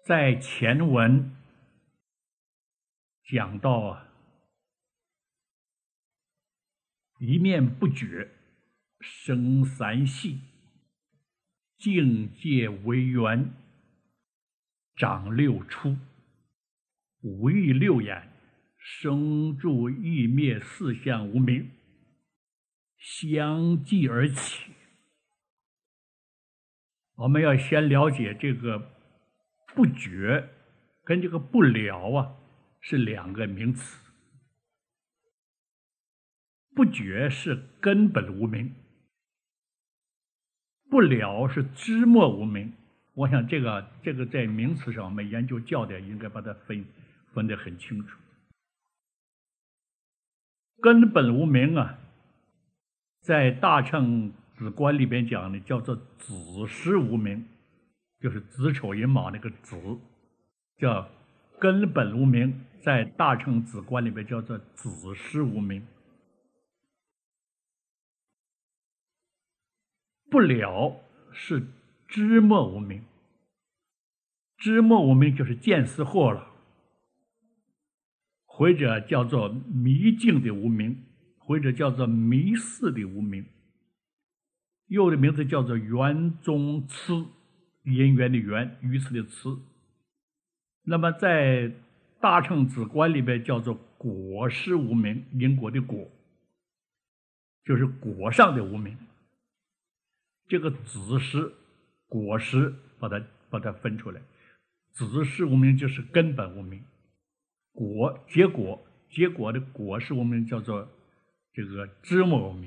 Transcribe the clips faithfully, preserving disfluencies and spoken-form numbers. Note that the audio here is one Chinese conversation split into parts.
在前文讲到啊，一念不觉生三系，境界为缘，长六出，五欲六眼，生住异灭四相无明，相继而起。我们要先了解这个不觉跟这个不了啊是两个名词。不觉是根本无明，不了是知末无明。我想这个这个在名词上我们研究教的应该把它分分得很清楚。根本无明啊，在大乘子观里边讲的叫做子实无明，就是子丑寅卯那个子，叫根本无明，在大乘子观里边叫做子实无明。不了是知末无明，知末无明就是见思惑了，或者叫做迷境的无明，或者叫做迷事的无明，又的名字叫做缘中痴，因缘的缘，愚痴的痴。那么在大乘子观里边叫做果实无明，因果的果，就是果上的无明。这个子实果实把它把它分出来，子实无明就是根本无明，果结果结果的果实无明叫做这个知末无明。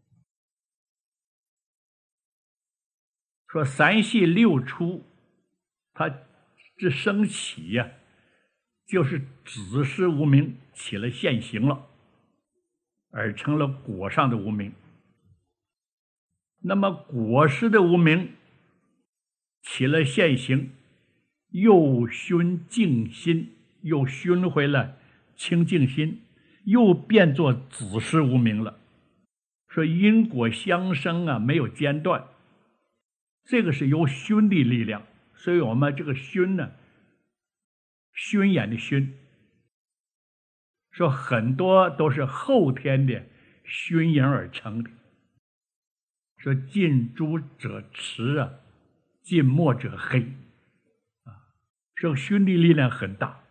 说三系六出，它这升起呀、啊，就是子实无明起了现行了，而成了果上的无明。那么果实的无明起了现行，又熏净心，又熏回了清净心，又变作子实无明了。说因果相生啊，没有间断，这个是由熏的力量。所以我们这个熏呢，熏眼的熏，说很多都是后天的熏影而成的。说近朱者赤啊，近墨者黑啊，这熏的力量很大。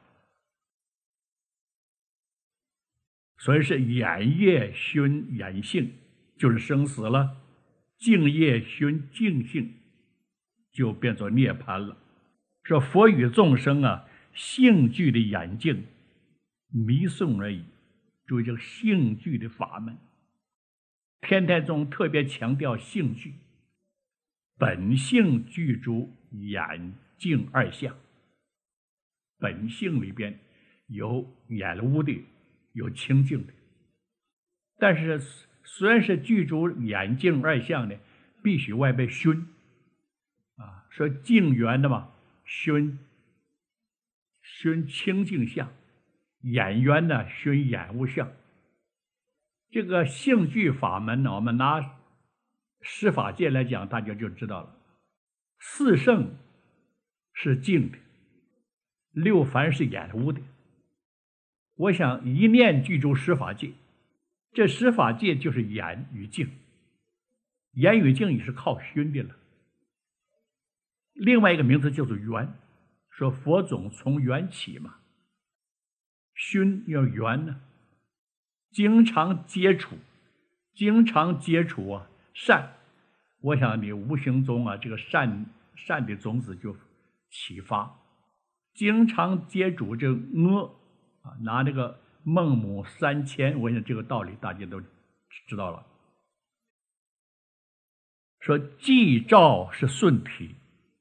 所以是眼业熏眼性，就是生死了；净业熏净性，就变作涅槃了。说佛与众生啊，性具的眼镜迷送而已。注意这个性具的法门，天台宗特别强调性具，本性具足眼净二相。本性里边有眼污的，有清净的，但是虽然是具足眼净二相的，必须外边熏啊。说净缘的嘛，熏熏清净相；眼缘呢，熏眼污相。这个性具法门呢，我们拿十法界来讲，大家就知道了。四圣是净的，六凡是眼污的。我想一念具足十法界，这十法界就是眼与净，眼与净也是靠熏的了。另外一个名字叫做缘，说佛种从缘起嘛，熏要缘呢，经常接触，经常接触啊善，我想你无形中啊这个善善的种子就启发。经常接触这恶啊，拿这个孟母三迁，我想这个道理大家都知道了。说寂照是顺体，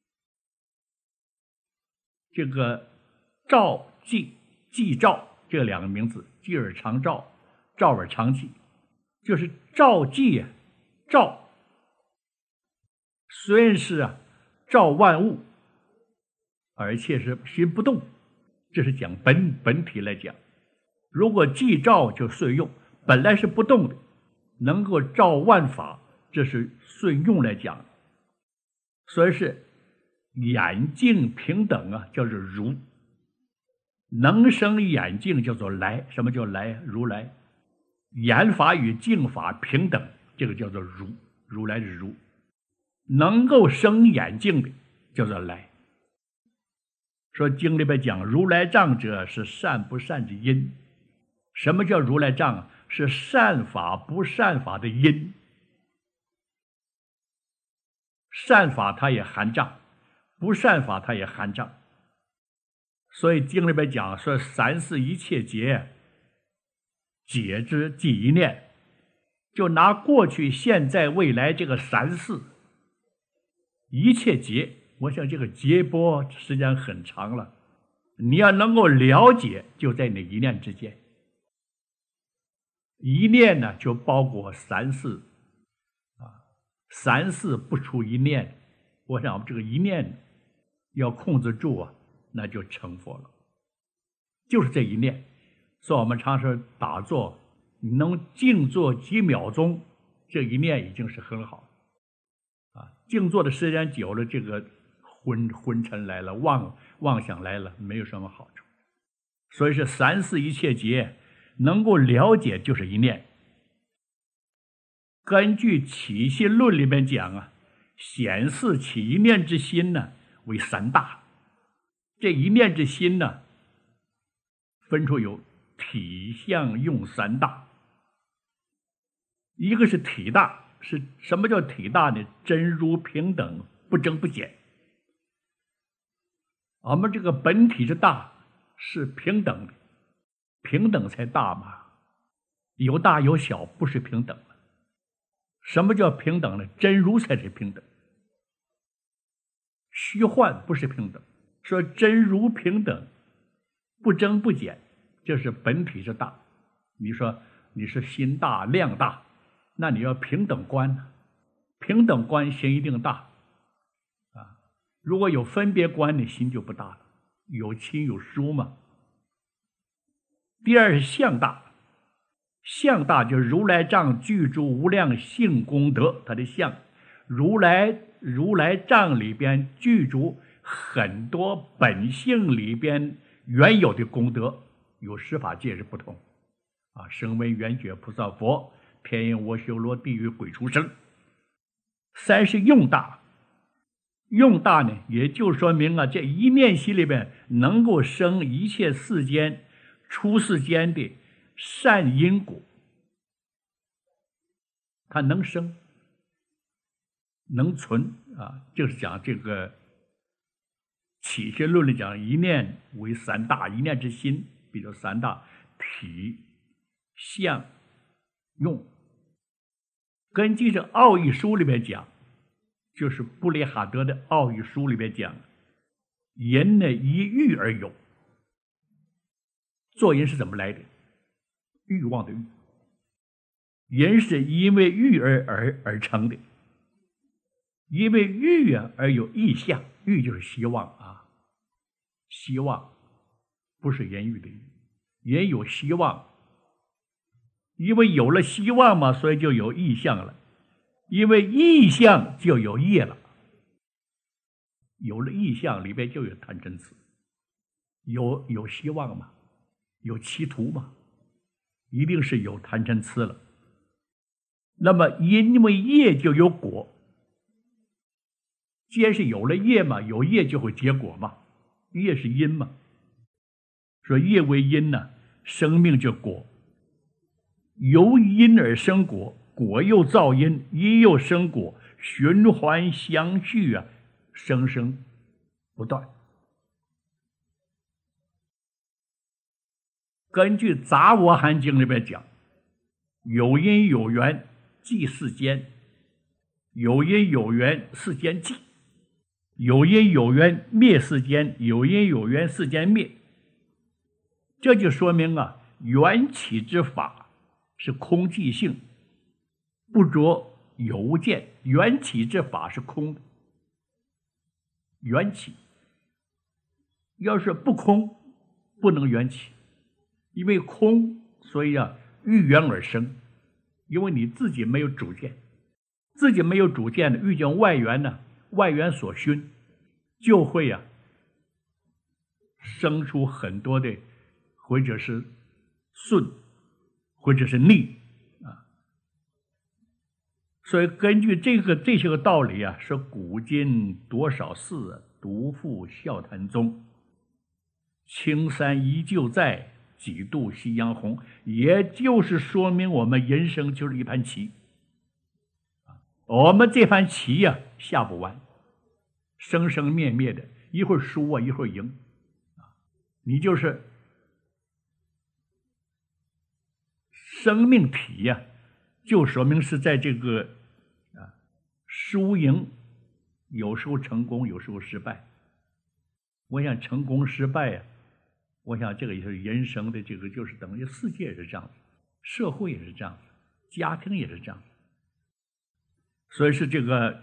这个照寂寂照这两个名字，寂而常照，照而常寂，就是照寂啊，照虽然是啊照万物，而且是心不动，这是讲本本体来讲。如果寂照就顺用，本来是不动的，能够照万法，这是顺用来讲。所以是眼净平等啊，叫做如；能生眼净叫做来。什么叫来？如来。眼法与净法平等，这个叫做如，如来是如。能够生眼净的叫做来。说经里边讲，如来藏者是善不善之因。什么叫如来藏？是善法不善法的因。善法它也含障，不善法它也含障。所以经里边讲说，三世一切劫，解之即一念。就拿过去现在未来这个三世一切劫，我想这个劫波时间很长了，你要能够了解，就在你一念之间。一念呢，就包括三世啊，三世不出一念。我想这个一念要控制住啊，那就成佛了。就是这一念。所以我们常说打坐，你能静坐几秒钟，这一念已经是很好啊。静坐的时间久了，这个昏昏沉来了，妄妄想来了，没有什么好处。所以是三世一切劫，能够了解就是一念。根据起信论里面讲啊，显示起一念之心呢为三大。这一念之心呢，分出有体相用三大。一个是体大，是什么叫体大呢？真如平等，不增不减。我们这个本体之大是平等的，平等才大嘛。有大有小，不是平等的。什么叫平等呢？真如才是平等，虚幻不是平等。说真如平等，不增不减，这是本体之大。你说你是心大量大，那你要平等观呢？平等观心一定大啊。如果有分别观，你心就不大了，有亲有疏嘛。第二是相大，相大就是如来藏具足无量性功德，它的相，如来如来藏里边具足很多本性里边原有的功德，有十法界是不同啊，声闻缘觉菩萨佛，天人我修罗地狱鬼畜生。三是用大，用大呢，也就说明啊，这一念心里边能够生一切世间出世间的善因果，它能生能存啊，就是讲这个起信论里讲，一念为三大，一念之心，比如三大体相用。根据这奥义书里面讲，就是布列哈德的奥义书里面讲，人呢依欲而有。做人是怎么来的？欲望的欲。人是因为欲而而而成的，因为欲啊而有意象，欲就是希望啊，希望不是言语的欲，人有希望，因为有了希望嘛，所以就有意象了，因为意象就有业了，有了意象里边就有贪嗔痴，有有希望嘛，有企图嘛，一定是有贪嗔痴了。那么因为业就有果，既然是有了业嘛，有业就会结果嘛，业是因嘛，说业为因呢，生命就果，由因而生果，果又造因，因又生果，循环相续啊，生生不断。根据《杂阿含经》里边讲，有因有缘即世间，有因有缘世间寂，有因有缘灭世间，有因有缘世间灭。这就说明啊，缘起之法是空寂性，不着有无见。缘起之法是空的，缘起要是不空，不能缘起，因为空，所以啊，遇缘而生。因为你自己没有主见，自己没有主见的，遇见外缘呢，外缘所熏， 就会呀、啊、生出很多的，或者是顺，或者是逆啊。所以根据这个这些个道理啊，是古今多少事，独赴笑谈中。青山依旧在，几度夕阳红。也就是说明我们人生就是一盘棋，我们这盘棋呀、啊、下不完，生生灭灭的，一会儿输啊，一会儿赢啊。你就是生命体呀、啊，就说明是在这个啊输赢，有时候成功，有时候失败。我想成功失败呀、啊，我想这个也是人生的这个，就是等于世界也是这样子，社会也是这样子，家庭也是这样子。所以是这个，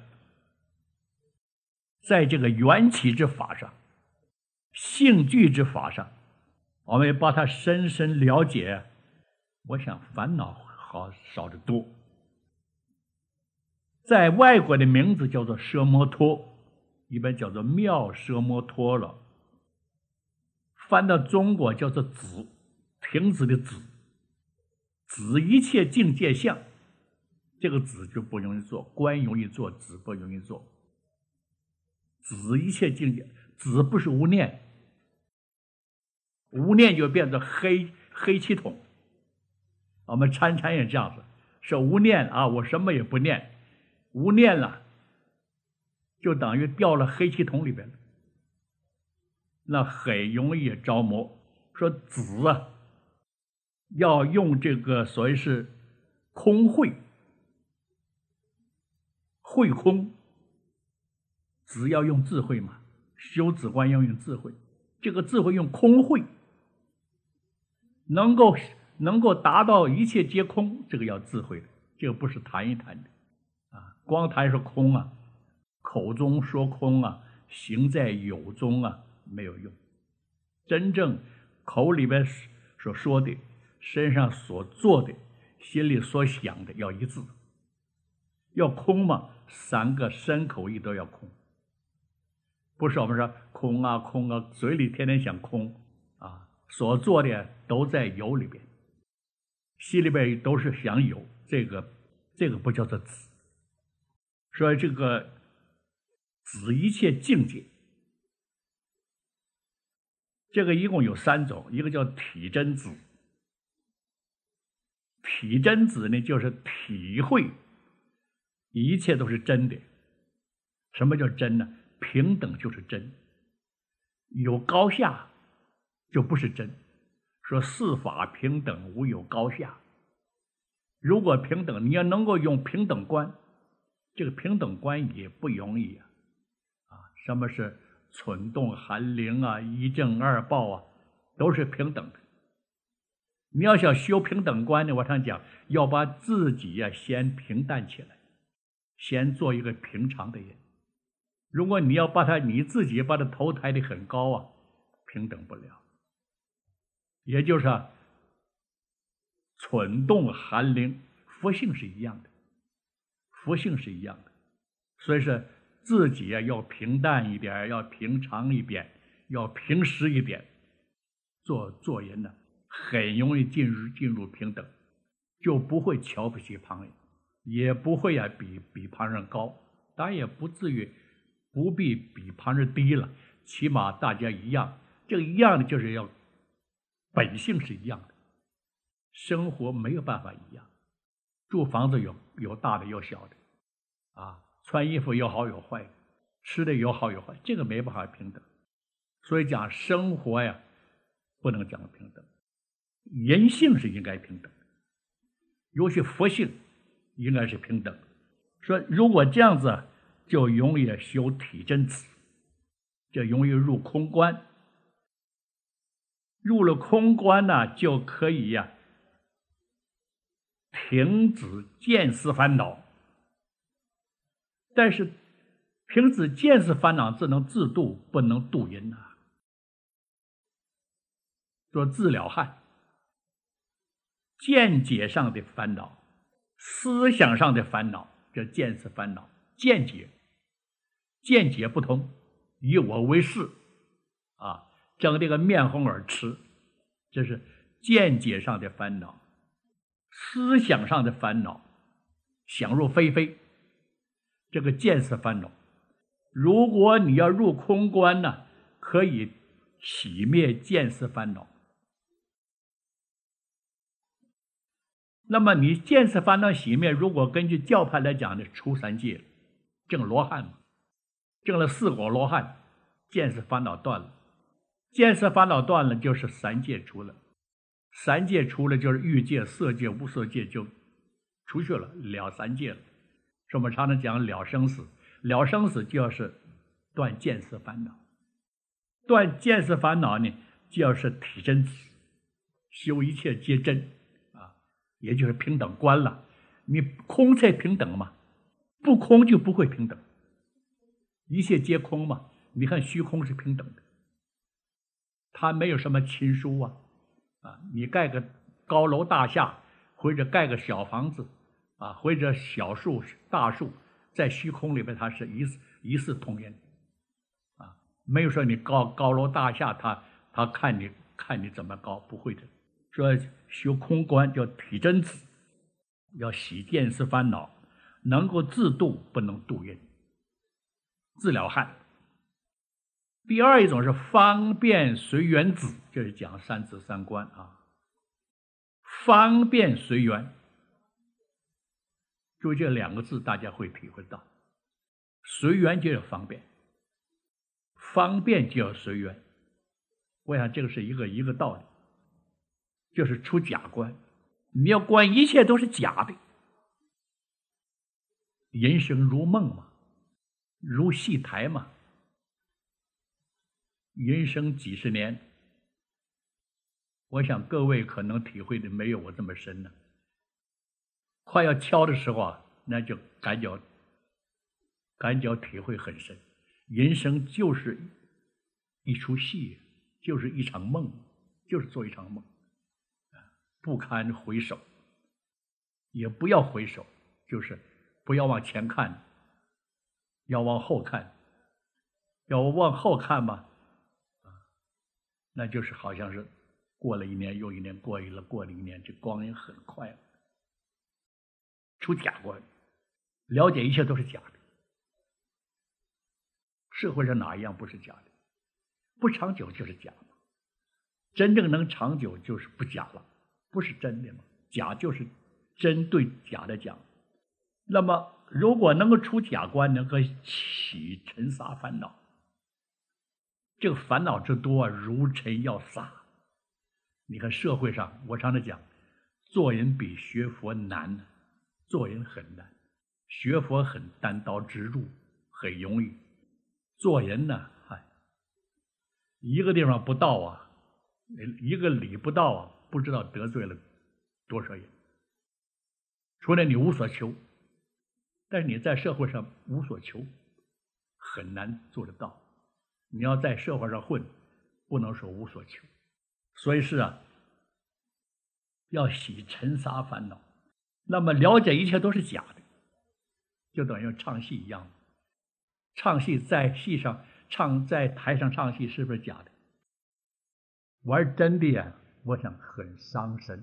在这个缘起之法上，性具之法上，我们把它深深了解，我想烦恼好少得多。在外国的名字叫做奢摩托，一般叫做妙奢摩托了。翻到中国叫做止，停止的止，止一切境界相。这个止就不容易做，观容易做，止不容易做。止一切境界，止不是无念，无念就变成黑黑气筒。我们参禅也这样子，是无念啊，我什么也不念，无念了，就等于掉了黑气筒里边了，那很容易着魔。说止啊，要用这个所谓是空慧。慧空，只要用智慧嘛，修止观要用智慧，这个智慧用空慧，能够能够达到一切皆空，这个要智慧的，这个不是谈一谈的啊，光谈是空啊，口中说空啊，行在有中啊，没有用。真正口里边所说的，身上所做的，心里所想的要一致。要空嘛，三个身口意都要空，不是我们说空啊空啊，嘴里天天想空啊，所做的都在有里边，心里边都是想有，这个这个不叫做止。所以这个止一切境界，这个一共有三种，一个叫体真止，体真止呢就是体会一切都是真的。什么叫真呢？平等就是真，有高下就不是真。说四法平等，无有高下。如果平等，你要能够用平等观，这个平等观也不容易啊！啊，什么是蠢动寒灵啊，一正二报啊，都是平等的。你要想修平等观呢，我常讲，要把自己呀、啊、先平淡起来。先做一个平常的人。如果你要把他你自己把他头抬得很高啊，平等不了。也就是啊，蠢动寒灵，佛性是一样的，佛性是一样的。所以说自己啊要平淡一点，要平常一点，要平实一点。做做人呢，很容易进入进入平等，就不会瞧不起旁人。也不会啊比比旁人高，当然也不至于不必比旁人低了，起码大家一样。这个一样的就是要本性是一样的，生活没有办法一样。住房子有有大的有小的，啊，穿衣服有好有坏，吃的有好有坏，这个没办法平等。所以讲生活呀，不能讲平等，人性是应该平等，尤其佛性应该是平等。说如果这样子，就容易修体真止，就容易入空观。入了空观呢，就可以呀、啊、停止见思烦恼。但是停止见思烦恼只能自度，不能度人呐、啊。说自了汉，见解上的烦恼，思想上的烦恼，这见思烦恼。见解见解不同， 以我为事，啊，争这个面红耳赤，这是见解上的烦恼，思想上的烦恼，想入非非，这个见思烦恼。如果你要入空观呢，可以熄灭见思烦恼。那么你见思烦恼熄灭，如果根据教派来讲呢，出三界，证罗汉嘛，证了四果罗汉，见思烦恼断了，见思烦恼断了，就是三界除了，三界除了就是欲界、色界、无色界就出去了，了三界了。所以我们常常讲了生死，了生死就要是断见思烦恼，断见思烦恼呢，就要是体真子，修一切皆真。也就是平等观了，你空才平等嘛，不空就不会平等，一切皆空嘛。你看虚空是平等的，它没有什么亲疏啊，啊，你盖个高楼大厦，或者盖个小房子，啊，或者小树大树，在虚空里边它是一一视同仁，啊，没有说你高高楼大厦，他他看你看你怎么高，不会的。说修空观叫体真子，要洗见思烦恼，能够自度，不能度人，自了汉。第二一种是方便随缘子，就是讲三子三观啊。方便随缘，注意这两个字，大家会体会到，随缘就要方便，方便就要随缘。我想这个是一个一个道理。就是出假观，你要观一切都是假的，人生如梦嘛，如戏台嘛，人生几十年，我想各位可能体会的没有我这么深呢。快要敲的时候啊，那就感觉感觉体会很深，人生就是一出戏，就是一场梦，就是做一场梦。不堪回首，也不要回首，就是不要往前看，要往后看。要往后看嘛，那就是好像是过了一年又一年，过了过了一年，这光阴很快了。出假观，了解一切都是假的。社会上哪一样不是假的？不长久就是假的，真正能长久就是不假了。不是真的吗？假就是真对假的讲。那么如果能够出假观，能够起尘沙烦恼，这个烦恼之多，如尘要撒。你看社会上，我常常讲，做人比学佛难，做人很难，学佛很单刀直入，很容易。做人呢，嗨，一个地方不到啊，一个理不到啊，不知道得罪了多少人。除了你无所求，但是你在社会上无所求，很难做得到。你要在社会上混，不能说无所求。所以是啊，要洗尘沙烦恼。那么了解一切都是假的，就等于唱戏一样。唱戏在戏上唱，在台上唱戏是不是假的？玩真的呀，我想很伤身。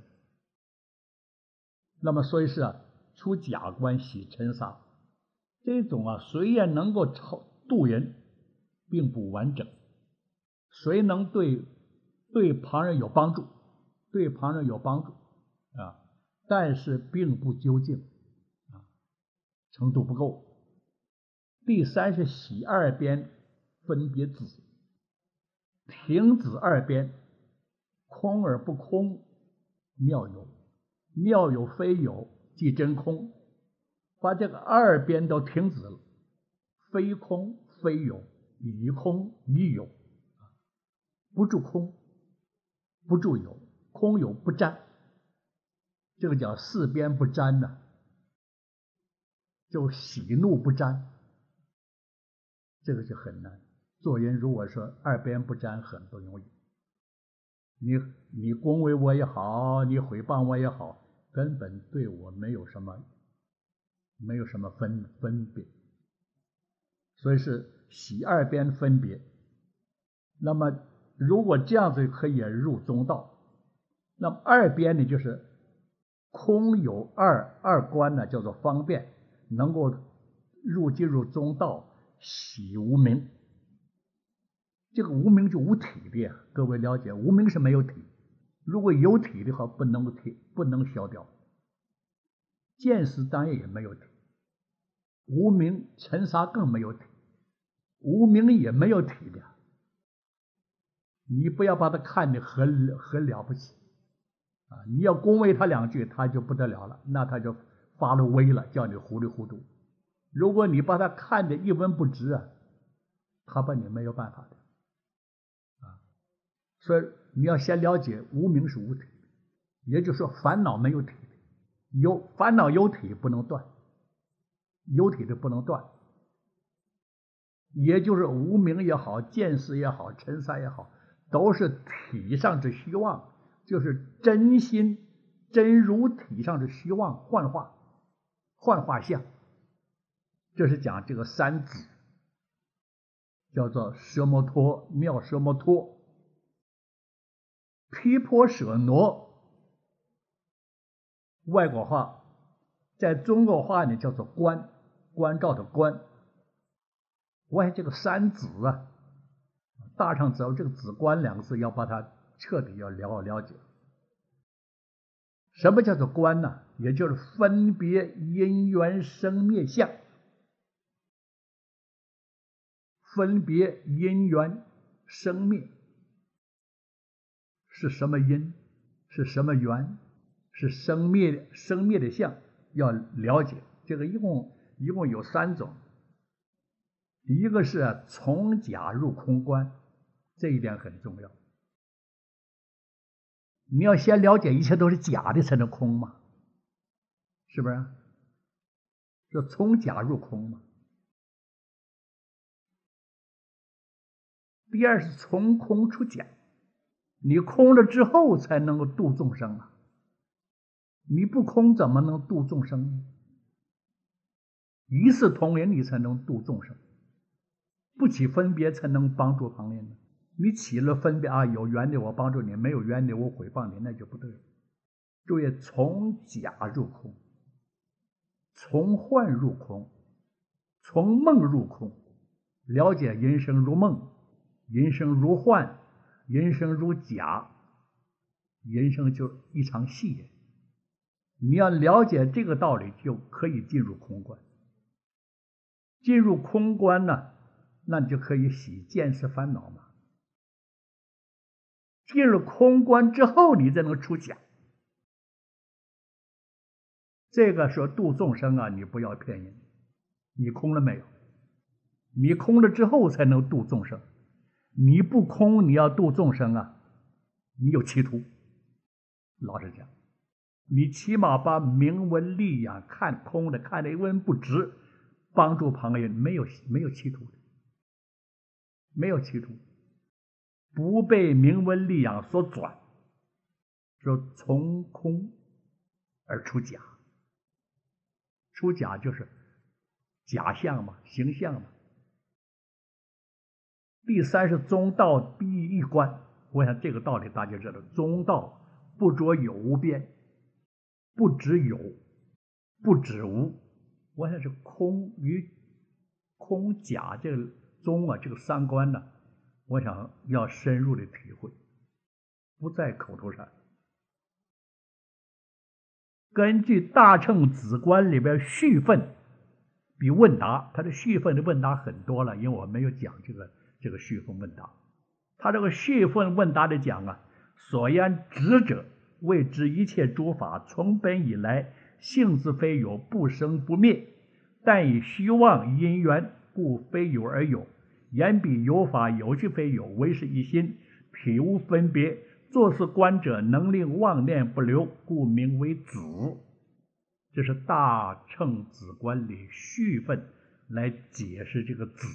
那么所以是啊，出假观洗尘沙，这种啊虽然能够度人，并不完整。谁能对对旁人有帮助，对旁人有帮助啊，但是并不究竟啊，程度不够。第三是洗二边分别子，停止二边，空而不空，妙有，妙有非有，即真空。把这个二边都停止了，非空非有，以空以有，不住空，不住有，空有不沾，这个叫四边不沾呢、啊，就喜怒不沾，这个就很难。做人如果说二边不沾，很不容易。你你恭维我也好，你诽谤我也好，根本对我没有什么没有什么分分别。所以是喜二边分别。那么如果这样子可以入中道，那么二边呢就是空有二二观呢，叫做方便，能够入进入中道，喜无明。这个无明就无体的，各位了解，无明是没有体，如果有体的话，不能体不能消掉。见识当然也没有体，无明尘沙更没有体，无明也没有体的。你不要把它看得很很了不起啊！你要恭维他两句，他就不得了了，那他就发了威了，叫你糊里糊涂。如果你把他看得一文不值啊，他把你没有办法的。所以你要先了解无明是无体，也就是说烦恼没有体，有烦恼有体不能断，有体的不能断，也就是无明也好，见识也好，尘沙也好，都是体上之虚妄，就是真心真如体上之虚妄幻化幻化相。这是讲这个三子，叫做奢摩托、妙奢摩托、毗婆舍那。外国话，在中国话呢叫做观，关照的观。我看这个三子啊，大乘只有这个子观两个字，要把它彻底要了了解。什么叫做观呢？也就是分别因缘生灭相，分别因缘生灭是什么因，是什么缘，是生灭生灭的相，要了解。这个一共一共有三种。第一个是从假入空观，这一点很重要。你要先了解一切都是假的才能空嘛，是不是？是从假入空嘛。第二是从空出假，你空了之后才能够度众生啊，你不空怎么能度众生呢？一视同仁，你才能度众生，不起分别才能帮助旁人呢。你起了分别啊，有缘的我帮助你，没有缘的我诽谤你，那就不对了。注意，从假入空，从幻入空，从梦入空，了解人生如梦，人生如幻，人生如假，人生就一场戏。你要了解这个道理，就可以进入空观。进入空观呢，那你就可以洗见识烦恼嘛。进入空观之后，你才能出假。这个说度众生啊，你不要骗人，你空了没有？你空了之后才能度众生，你不空，你要度众生啊，你有企图。老实讲，你起码把名闻利养看空的，看得一文不值，帮助旁人，没有没有企图的，没有企图。不被名闻利养所转，说从空而出假，出假就是假象嘛，形象嘛。第三是中道必一观，我想这个道理大家知道，中道不着有无边，不只有，不只无，我想是空与空假这个中啊，这个三观呢，我想要深入的体会，不在口头上。根据大乘子观里边续分比问答，它的续分的问答很多了，因为我没有讲这个这个续分问答。它这个续分问答的讲啊，所言执者谓知一切诸法从本以来性自非有，不生不灭，但以虚妄因缘，故非有而有。言彼有法有即非有，唯是一心，体无分别。作是观者，能令妄念不留，故名为子。这是大乘子观里续分来解释这个子。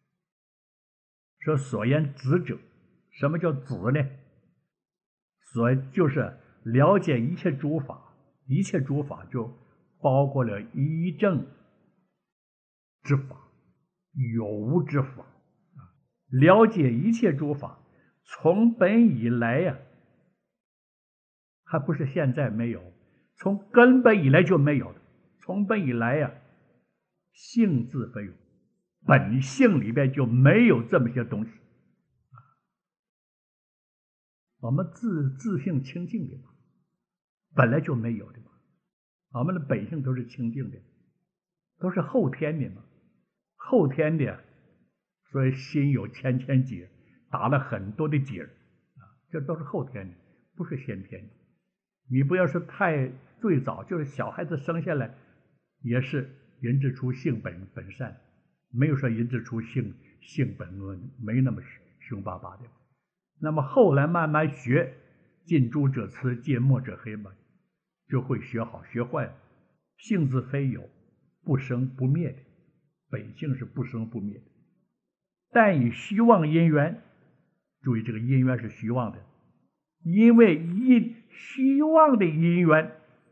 说所言子者，什么叫子呢？所就是了解一切诸法，一切诸法就包括了一正之法。 有无之法啊，了解一切诸法，从本以来呀、啊，还不是现在没有，从根本以来就没有的。从本以来呀、啊，性自非有，本性里边就没有这么些东西。我们自自性清净的嘛，本来就没有的嘛。我们的本性都是清净的，都是后天的嘛。后天的，所以心有千千结，打了很多的结啊，这都是后天的，不是先天的。你不要是太最早，就是小孩子生下来也是人之初性本本善，没有说人之初性性本恶，没那么凶巴巴的。那么后来慢慢学，近朱者赤，近墨者黑嘛，就会学好学坏了。性自非有，不生不灭的，本性是不生不灭的。但以虚妄因缘，注意这个因缘是虚妄的，因为因虚妄的因缘，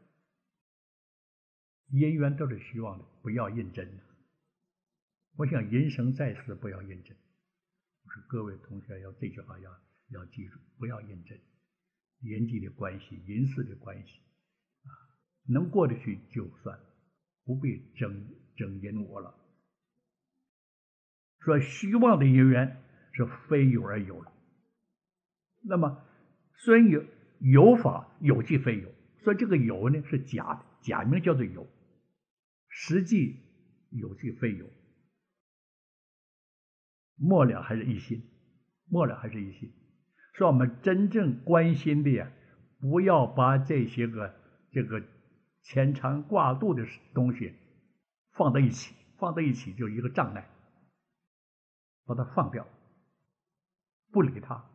因缘都是虚妄的，不要认真。我想人生在世不要认真，就是各位同学要这句话要要记住，不要认真。人际的关系，人事的关系啊，能过得去就算，不必争争因我了。说虚妄的因缘是非有而有了，那么虽然有有法，有即非有，所以这个有呢是假的，假名叫做有，实际有即非有，末了还是一心，末了还是一心。说我们真正关心的呀，不要把这些个这个牵肠挂肚的东西放在一起，放在一起就一个障碍，把它放掉，不理它。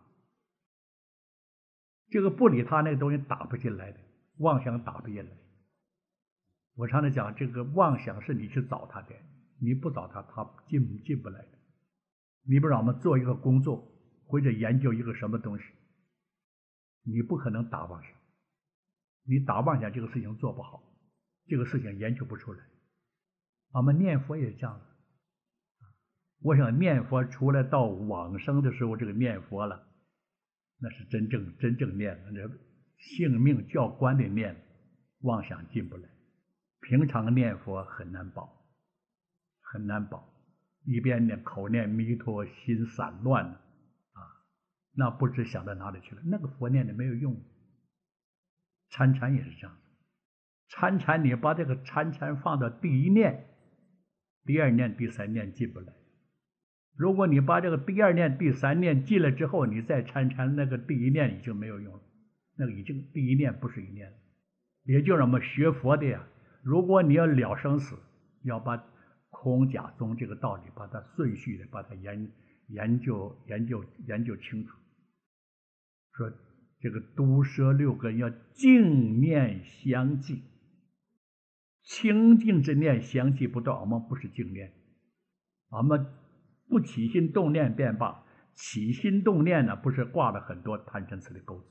这个不理它那个东西打不进来的，妄想打不进来。我常常讲，这个妄想是你去找它的，你不找它，它进进不来的。你不让我们做一个工作，或者研究一个什么东西，你不可能打妄想。你打妄想，这个事情做不好，这个事情研究不出来。我们念佛也这样。我想念佛，除了到往生的时候这个念佛了，那是真正真正念了，那性命较关的念，妄想进不来。平常念佛很难保，很难保。一边念口念弥陀，心散乱了啊，那不知想到哪里去了。那个佛念的没有用。参禅也是这样子，参禅你把这个参禅放到第一念、第二念、第三念进不来。如果你把这个第二念、第三念进了之后，你再参禅，那个第一念已经没有用了，那个已经第一念不是一念了。也就是我们学佛的呀，如果你要了生死，要把空假中这个道理，把它顺序的把它研研究研究研究清楚。说这个毒舌六根要净念相继，清净之念相继不到，我们不是净念，我们不起心动念便罢，起心动念呢，不是挂了很多贪嗔痴的钩子。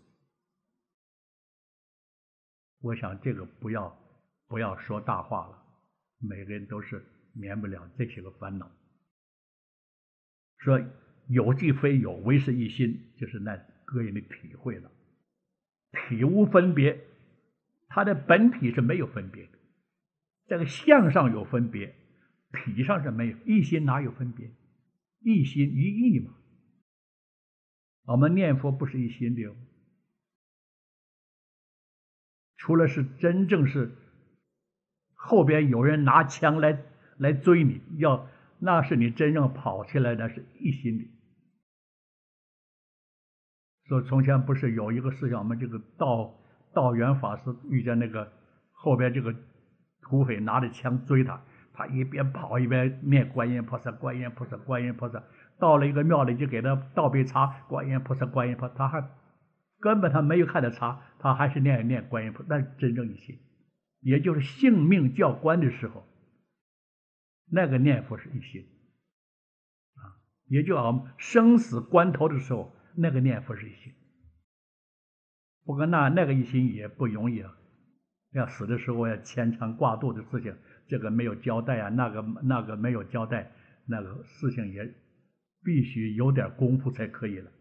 我想这个不要不要说大话了，每个人都是免不了这些个烦恼。说有即非有，唯是一心，就是那个人的体会了。体无分别，它的本体是没有分别的，这个相上有分别，体上是没有。一心哪有分别？一心一意嘛。我们念佛不是一心的哦，除了是真正是后边有人拿枪来来追你，要那是你真正跑起来，那是一心的。说从前不是有一个事情，我们这个道道元法师遇见那个后边这个土匪拿着枪追他，他一边跑一边念观音菩萨观音菩萨观音菩萨，到了一个庙里就给他倒杯茶，观音菩萨观音菩萨，他还根本他没有看到茶，他还是念念观音菩萨，那是真正一心。也就是性命较关的时候，那个念佛是一心啊，也就我们生死关头的时候，那个念佛是一心。不过那那个一心也不容易啊，要死的时候要牵肠挂肚的事情，这个没有交代啊，那个那个没有交代， 那个事情也必须有点功夫才可以了。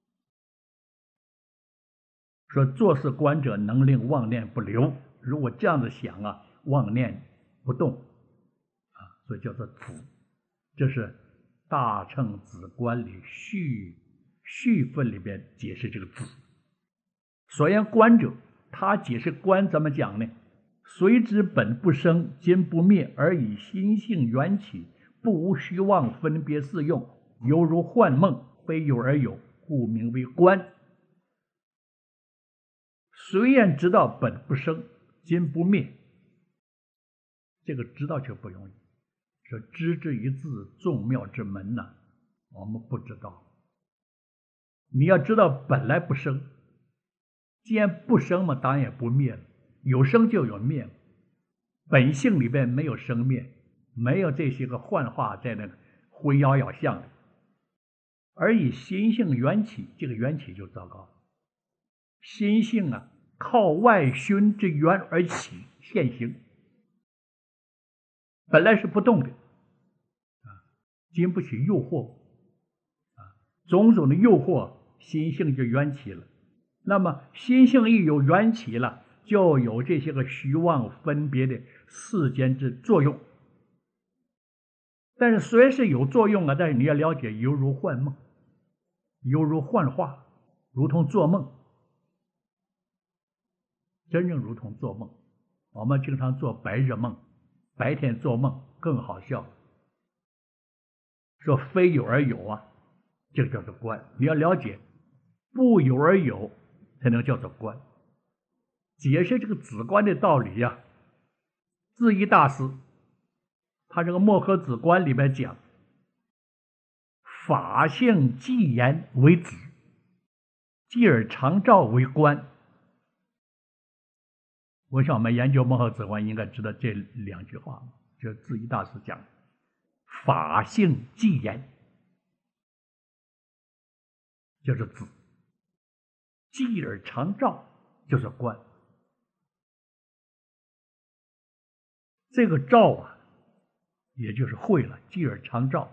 说做事观者能令妄念不留，如果这样子想啊，妄念不动啊，所以叫做子。这是大乘子观里序序分里边解释这个子。所言观者，他解释观怎么讲呢？随之本不生，今不灭，而以心性缘起，不无虚妄分别四用，犹如幻梦，非有而有，故名为观。虽然知道本不生，今不灭，这个知道就不容易。说知之一字，众妙之门呢、啊，我们不知道。你要知道本来不生，既然不生嘛，当然也不灭了。有生就有灭，本性里边没有生灭，没有这些个幻化在那个灰摇摇相里，而以心性缘起，这个缘起就糟糕了。心性啊，靠外熏之缘而起现行，本来是不动的啊，经不起诱惑啊，种种的诱惑，心性就缘起了。那么心性一有缘起了，就有这些个虚妄分别的世间之作用。但是虽然是有作用啊，但是你要了解，犹如幻梦，犹如幻化，如同做梦，真正如同做梦。我们经常做白日梦，白天做梦更好笑，说非有而有啊，这个叫做观。你要了解不有而有，才能叫做观。解释这个子观的道理呀、啊，智义大师他这个墨河子观里面讲，法性寂言为子，继而常照为观。我想我们研究墨河子观应该知道这两句话，就是智义大师讲法性寂言就是子，继而常照就是观。这个照啊，也就是会了，继而常照。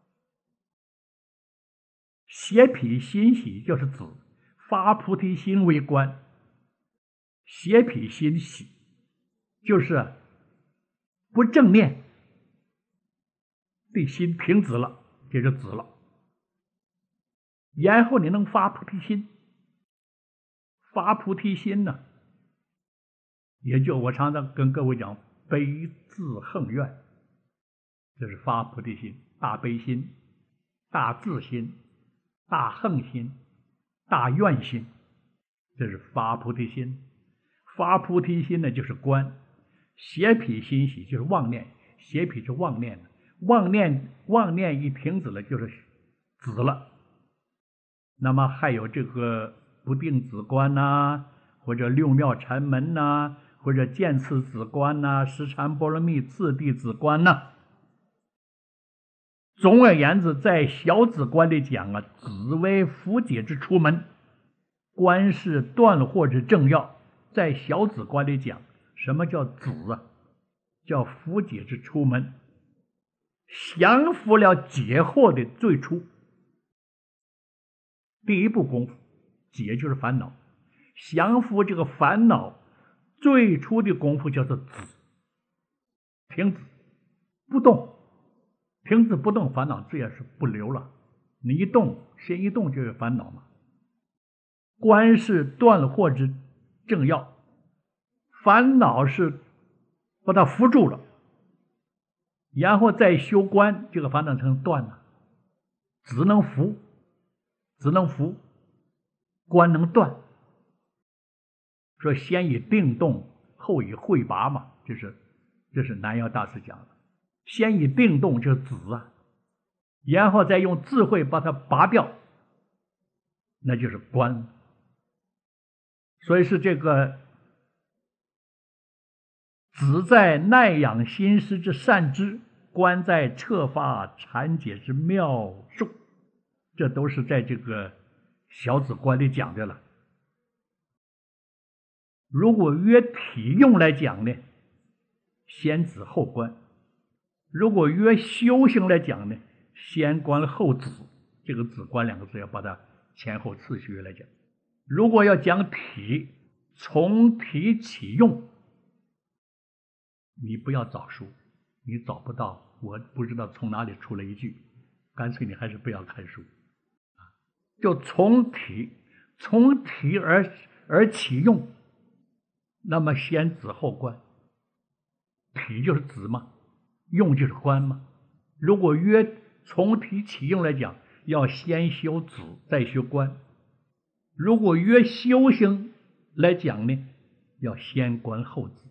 邪脾心喜就是子，发菩提心为观。邪脾心喜就是不正念，对心停止了，这就止了。然后你能发菩提心，发菩提心呢，也就我常常跟各位讲，悲自恨怨，这是发菩提心，大悲心、大自心、大恨心、大怨心，这是发菩提心。发菩提心呢，就是观。邪脾心喜就是妄念，邪脾是妄念，妄念妄念一停止了，就是止了。那么还有这个不定止观呐、啊，或者六妙禅门呐、啊，或者见次止观呐、啊，十禅波罗蜜次第止观呐、啊。总而言之，在小止观里讲啊，止为伏解之出门，观是断惑之正要。在小止观里讲，什么叫止啊？叫伏解之出门，降服了解惑的最初。第一步功夫，解就是烦恼，降服这个烦恼最初的功夫叫做止，停止不动，停止不动，烦恼自然是不留了。你一动，心一动就有烦恼嘛。观是断惑之正要，烦恼是把它扶住了，然后再修观，这个烦恼才能断了。只能扶，只能扶，观能断。说先以定动，后以慧拔嘛，这是这是南阳大师讲的。先以定动就是止啊，然后再用智慧把它拔掉，那就是观。所以是这个止在耐养心思之善知，观在彻发禅解之妙术，这都是在这个小止观里讲的了。如果约体用来讲呢，先止后观；如果约修行来讲呢， 先观后止，这个止观两个字要把它前后次序来讲。如果要讲体，从体起用，你不要找书，你找不到，我不知道从哪里出了一句，干脆你还是不要看书，就从体，从体而而起用，那么先止后观，体就是止嘛，用就是观嘛。如果约从体起用来讲，要先修止再修观；如果约修行来讲呢，要先观后止。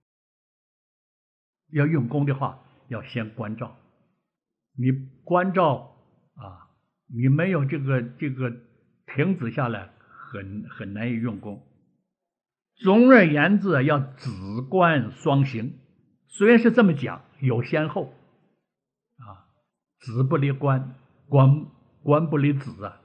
要用功的话，要先关照。你关照啊，你没有这个这个停止下来，很很难以用功。总而言之，要止观双行。虽然是这么讲，有先后啊，止不离观，观观不离止啊。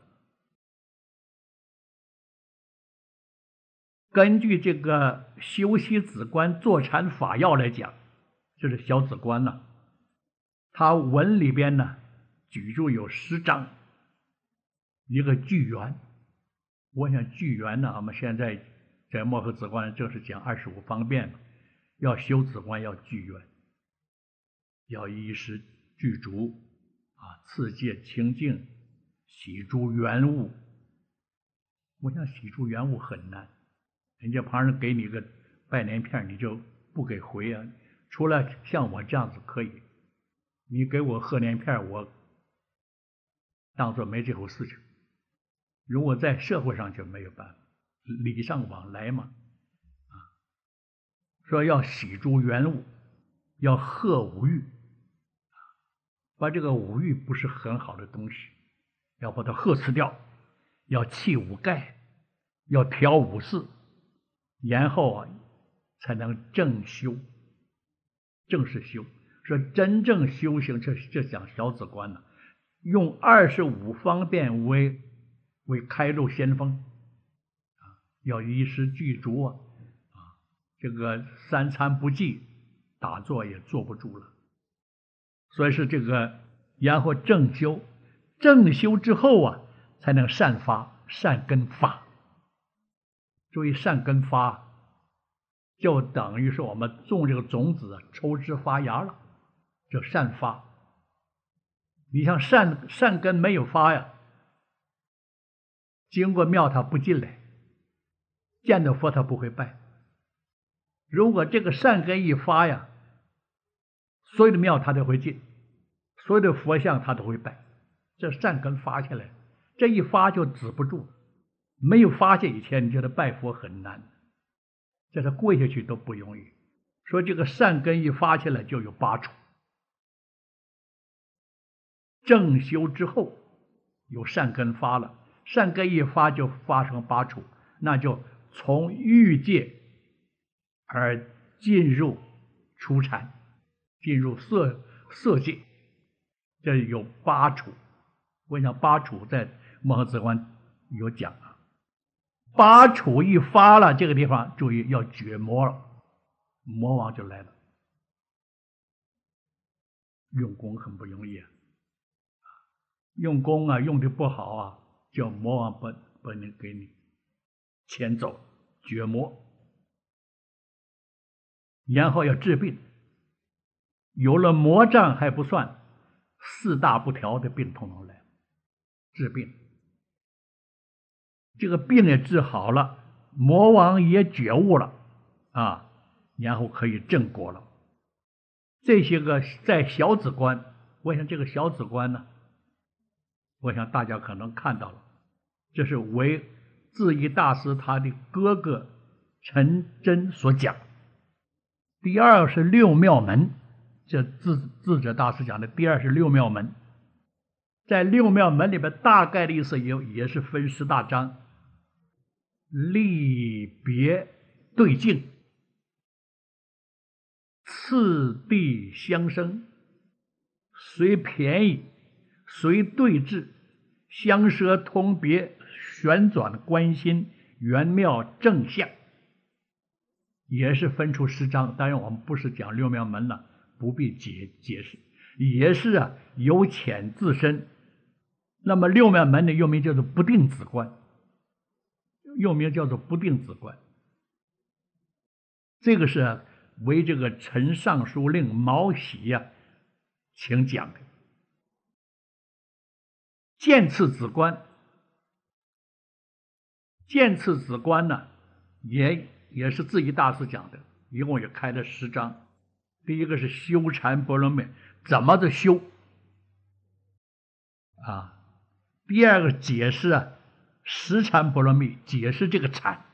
根据这个修习止观坐禅法要来讲，就是小止观呢、啊，它文里边呢举出有十章，一个聚缘。我想聚缘呢，我们现在在幕后止观正是讲二十五方便嘛，要修止观要聚缘，要依时具足啊，次界清净，洗诸缘物。我想洗诸缘物很难，人家旁人给你个拜年片，你就不给回啊。除了像我这样子可以，你给我贺年片，我当作没这回事情。如果在社会上就没有办法，礼尚往来嘛。啊，说要洗诸缘物，要贺五欲，把这个五欲不是很好的东西，要把它呵斥掉，要弃五盖，要调五事，然后啊才能正修。正是修，说真正修行，这这讲小止观呢，用二十五方便为为开路先锋啊，要衣食具足啊，啊，这个三餐不济，打坐也坐不住了。所以是这个，然后正修，正修之后啊，才能善发，善根发。注意善根发。就等于是我们种这个种子抽枝发芽了，就善发。你像善善根没有发呀，经过庙他不进来，见到佛他不会拜。如果这个善根一发呀，所有的庙他都会进，所有的佛像他都会拜。这善根发下来，这一发就止不住。没有发下以前，你觉得拜佛很难。叫他跪下去都不容易。说这个善根一发起来就有八处，正修之后有善根发了，善根一发就发生八处，那就从欲界而进入初禅，进入色色界，这有八处。我想八处在摩诃止观有讲啊。八处一发了，这个地方注意要绝魔了，魔王就来了。用功很不容易啊，用功啊用的不好啊，叫魔王把把你给你牵走，绝魔。然后要治病，有了魔障还不算，四大不调的病统统来治病。这个病也治好了，魔王也觉悟了啊，然后可以正果了。这些个在小止观，我想这个小止观呢，我想大家可能看到了，这是为智义大师他的哥哥陈真所讲。第二是六妙门，这智智者大师讲的第二是六妙门。在六妙门里边，大概的意思也也是分十大章。立别对境，次第相生，随便宜，随对治，相摄通别，旋转观心，圆妙正相，也是分出十章。当然我们不是讲六妙门了，不必解解释。 也是啊由浅自深。那么六妙门呢，又名叫做不定止观，又名叫做不定止观。这个是为这个陈尚书令毛喜呀、啊、请讲的。渐次止观，渐次止观呢，也也是智疑大师讲的，一共也开了十章。第一个是修禅波罗蜜，怎么的修啊？第二个解释啊，实禅波罗蜜，解释这个禅。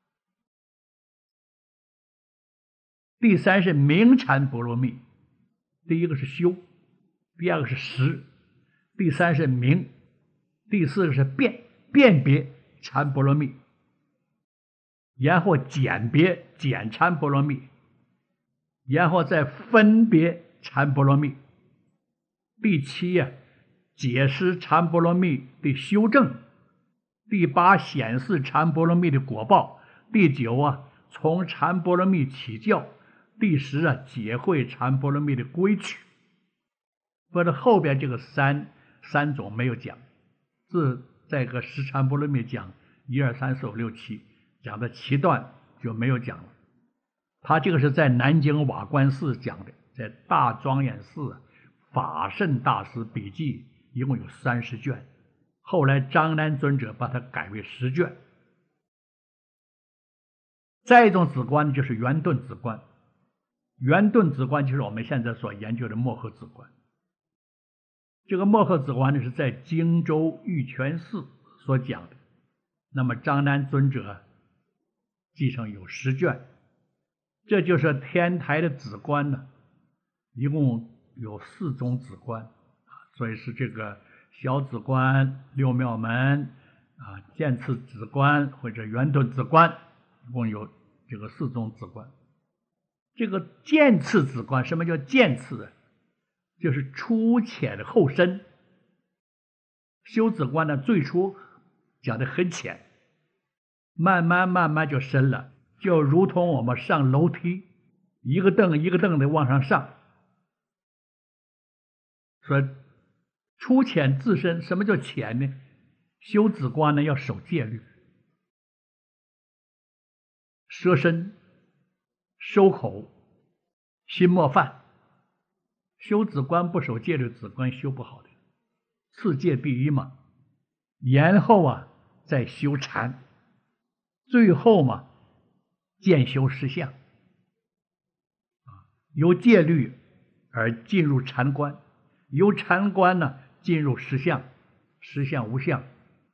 第三是明禅波罗蜜，第一个是修，第二个是实，第三是明，第四个是辨，辨别禅波罗蜜，然后简别简禅波罗蜜，然后再分别禅波罗蜜。第七呀、啊，解释禅波罗蜜的修正。第八，显示禅波罗蜜的果报。第九啊，从禅波罗蜜起教。第十啊，解会禅波罗蜜的规矩。或者后边这个三三种没有讲，是在个十禅波罗蜜讲一二三四五六七，讲的七段就没有讲了。他这个是在南京瓦官寺讲的，在大庄严寺法圣大师笔记一共有三十卷，后来张南尊者把它改为十卷。再一种止观就是圆顿止观，圆顿止观就是我们现在所研究的墨合止观。这个墨合止观呢是在荆州玉泉寺所讲的，那么张南尊者继承有十卷，这就是天台的止观呢，一共有四种止观，所以是这个小止观、六妙门啊、渐次止观或者圆顿止观，一共有这个四种止观。这个渐次止观，什么叫渐次？就是初浅后深。修止观呢，最初讲的很浅，慢慢慢慢就深了，就如同我们上楼梯，一个凳一个凳的往上上。说初浅自深，什么叫浅呢？修止观呢要守戒律，舍身、收口、心莫犯。修止观不守戒律，止观修不好的，次戒第一嘛。然后啊，再修禅，最后嘛，渐修实相。由戒律而进入禅观，由禅观呢进入实相，实相无相。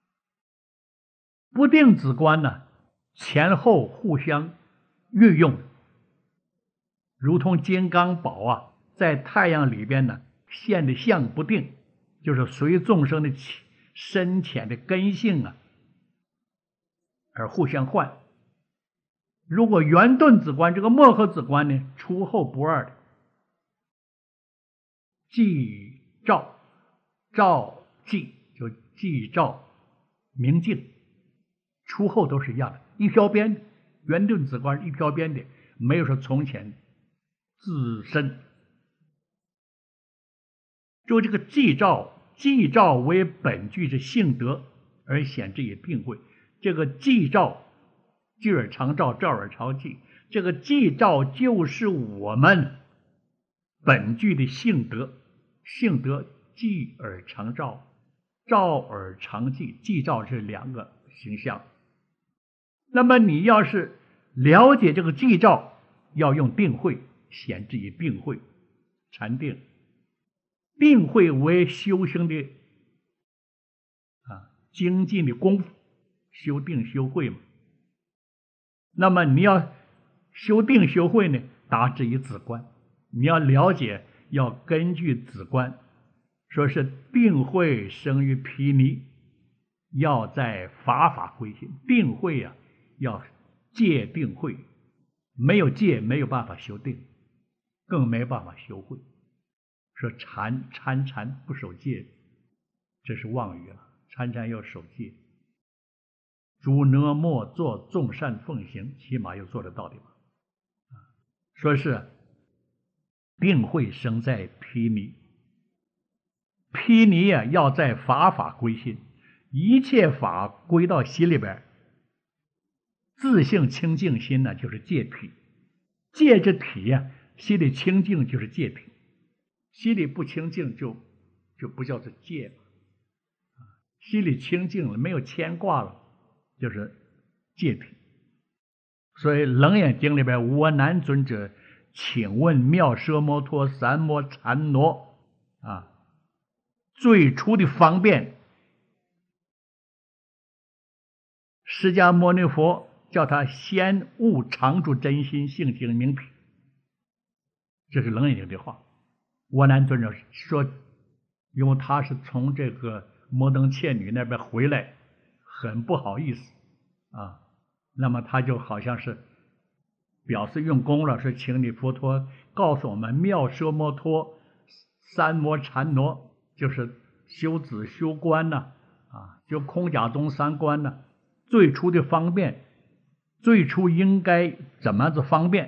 不定止观呢，前后互相运用，如同金刚宝啊，在太阳里边呢现的相不定，就是随众生的深浅的根性啊而互相换。如果圆顿止观，这个墨合止观呢，初后不二的，寂照照寂就寂照明净，初后都是一样的，一飘边的。圆顿止观一飘边的，没有说从前自身。就这个寂照，寂照为本具之性德，而显之以定慧。这个寂照，寂而常照，照而常寂，这个寂照就是我们本具的性德。性德寂而常照，照而常寂，寂照是两个形象。那么你要是了解这个寂照，要用定慧，显之以定慧，禅定。定慧为修行的啊精进的功夫，修定修慧嘛。那么你要修定修慧呢，达至于止观。你要了解，要根据止观，说是定慧生于毗尼，要在法法归心。定慧啊，要戒定慧，没有戒没有办法修定，更没办法修慧。说禅参禅不守戒，这是妄语了。参禅要守戒，诸呢莫做众善奉行，起码要做得到的嘛。说是定慧生在毗尼， 毗尼啊，要在法法归心，一切法归到心里边，自性清净心呢，就是戒体，戒之体呀、啊，心里清净就是戒体，心里不清净就就不叫做戒了，心里清净了，没有牵挂了，就是戒体。所以《楞严经》里边，我难尊者，请问妙奢摩托三摩禅挪啊，最初的方便，释迦牟尼佛叫他先悟常住真心性净明体，这是楞严经的话。我难尊者说，因为他是从这个摩登伽女那边回来，很不好意思啊，那么他就好像是表示用功了，说请你佛陀告诉我们妙奢摩托三摩禅挪，就是修止修观呐、啊，啊，修空假中三观呐、啊，最初的方便，最初应该怎么样子方便？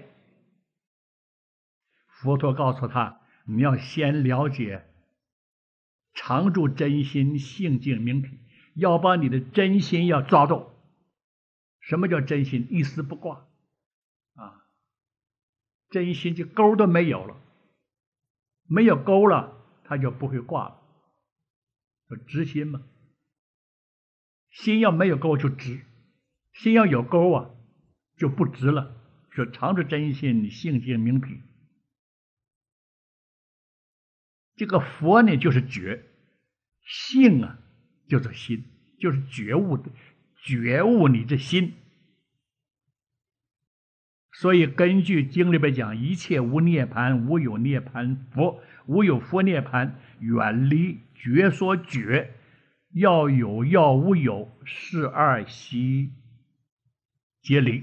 佛陀告诉他，你要先了解常住真心性净明体，要把你的真心要抓住。什么叫真心？一丝不挂啊！真心就钩都没有了，没有钩了，它就不会挂了。就直心嘛，心要没有钩就直，心要有钩啊，就不直了。说常住真心性净明体，这个佛呢就是觉，性啊就是心，就是觉悟的觉悟你的心。所以根据经里边讲，一切无涅盘，无有涅盘佛，无有佛涅盘，远离觉所觉，要有要无有，是二悉皆离。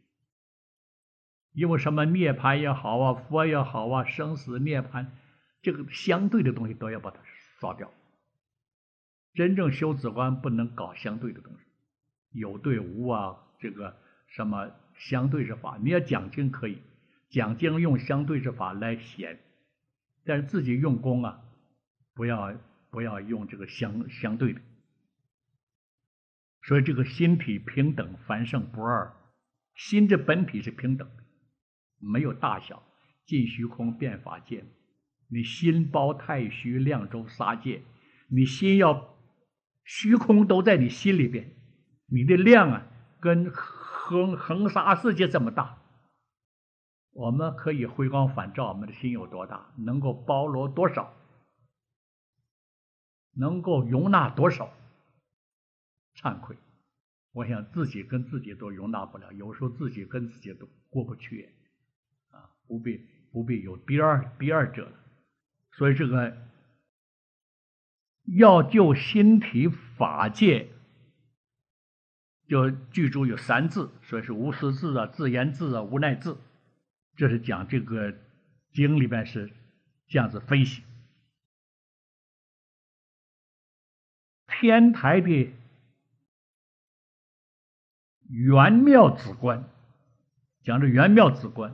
因为什么涅盘也好啊，佛也好啊，生死涅盘，这个相对的东西都要把它刷掉。真正修止观不能搞相对的东西，有对无啊，这个什么相对之法，你要讲经可以，讲经用相对之法来显，但是自己用功啊，不要不要用这个相相对的。所以这个心体平等，凡圣不二，心的本体是平等的，没有大小，尽虚空遍法界。你心包太虚，量周沙界，你心要虚空都在你心里边，你的量啊，跟恒恒沙世界这么大，我们可以回光返照，我们的心有多大，能够包罗多少，能够容纳多少？惭愧，我想自己跟自己都容纳不了，有时候自己跟自己都过不去啊，不必不必有第二第二者了。所以这个要救心体法界，就记住有三字，所以是无私字啊、自言字啊、无奈字，这是讲这个经里边是这样子分析。天台的圆妙止观，讲这圆妙止观，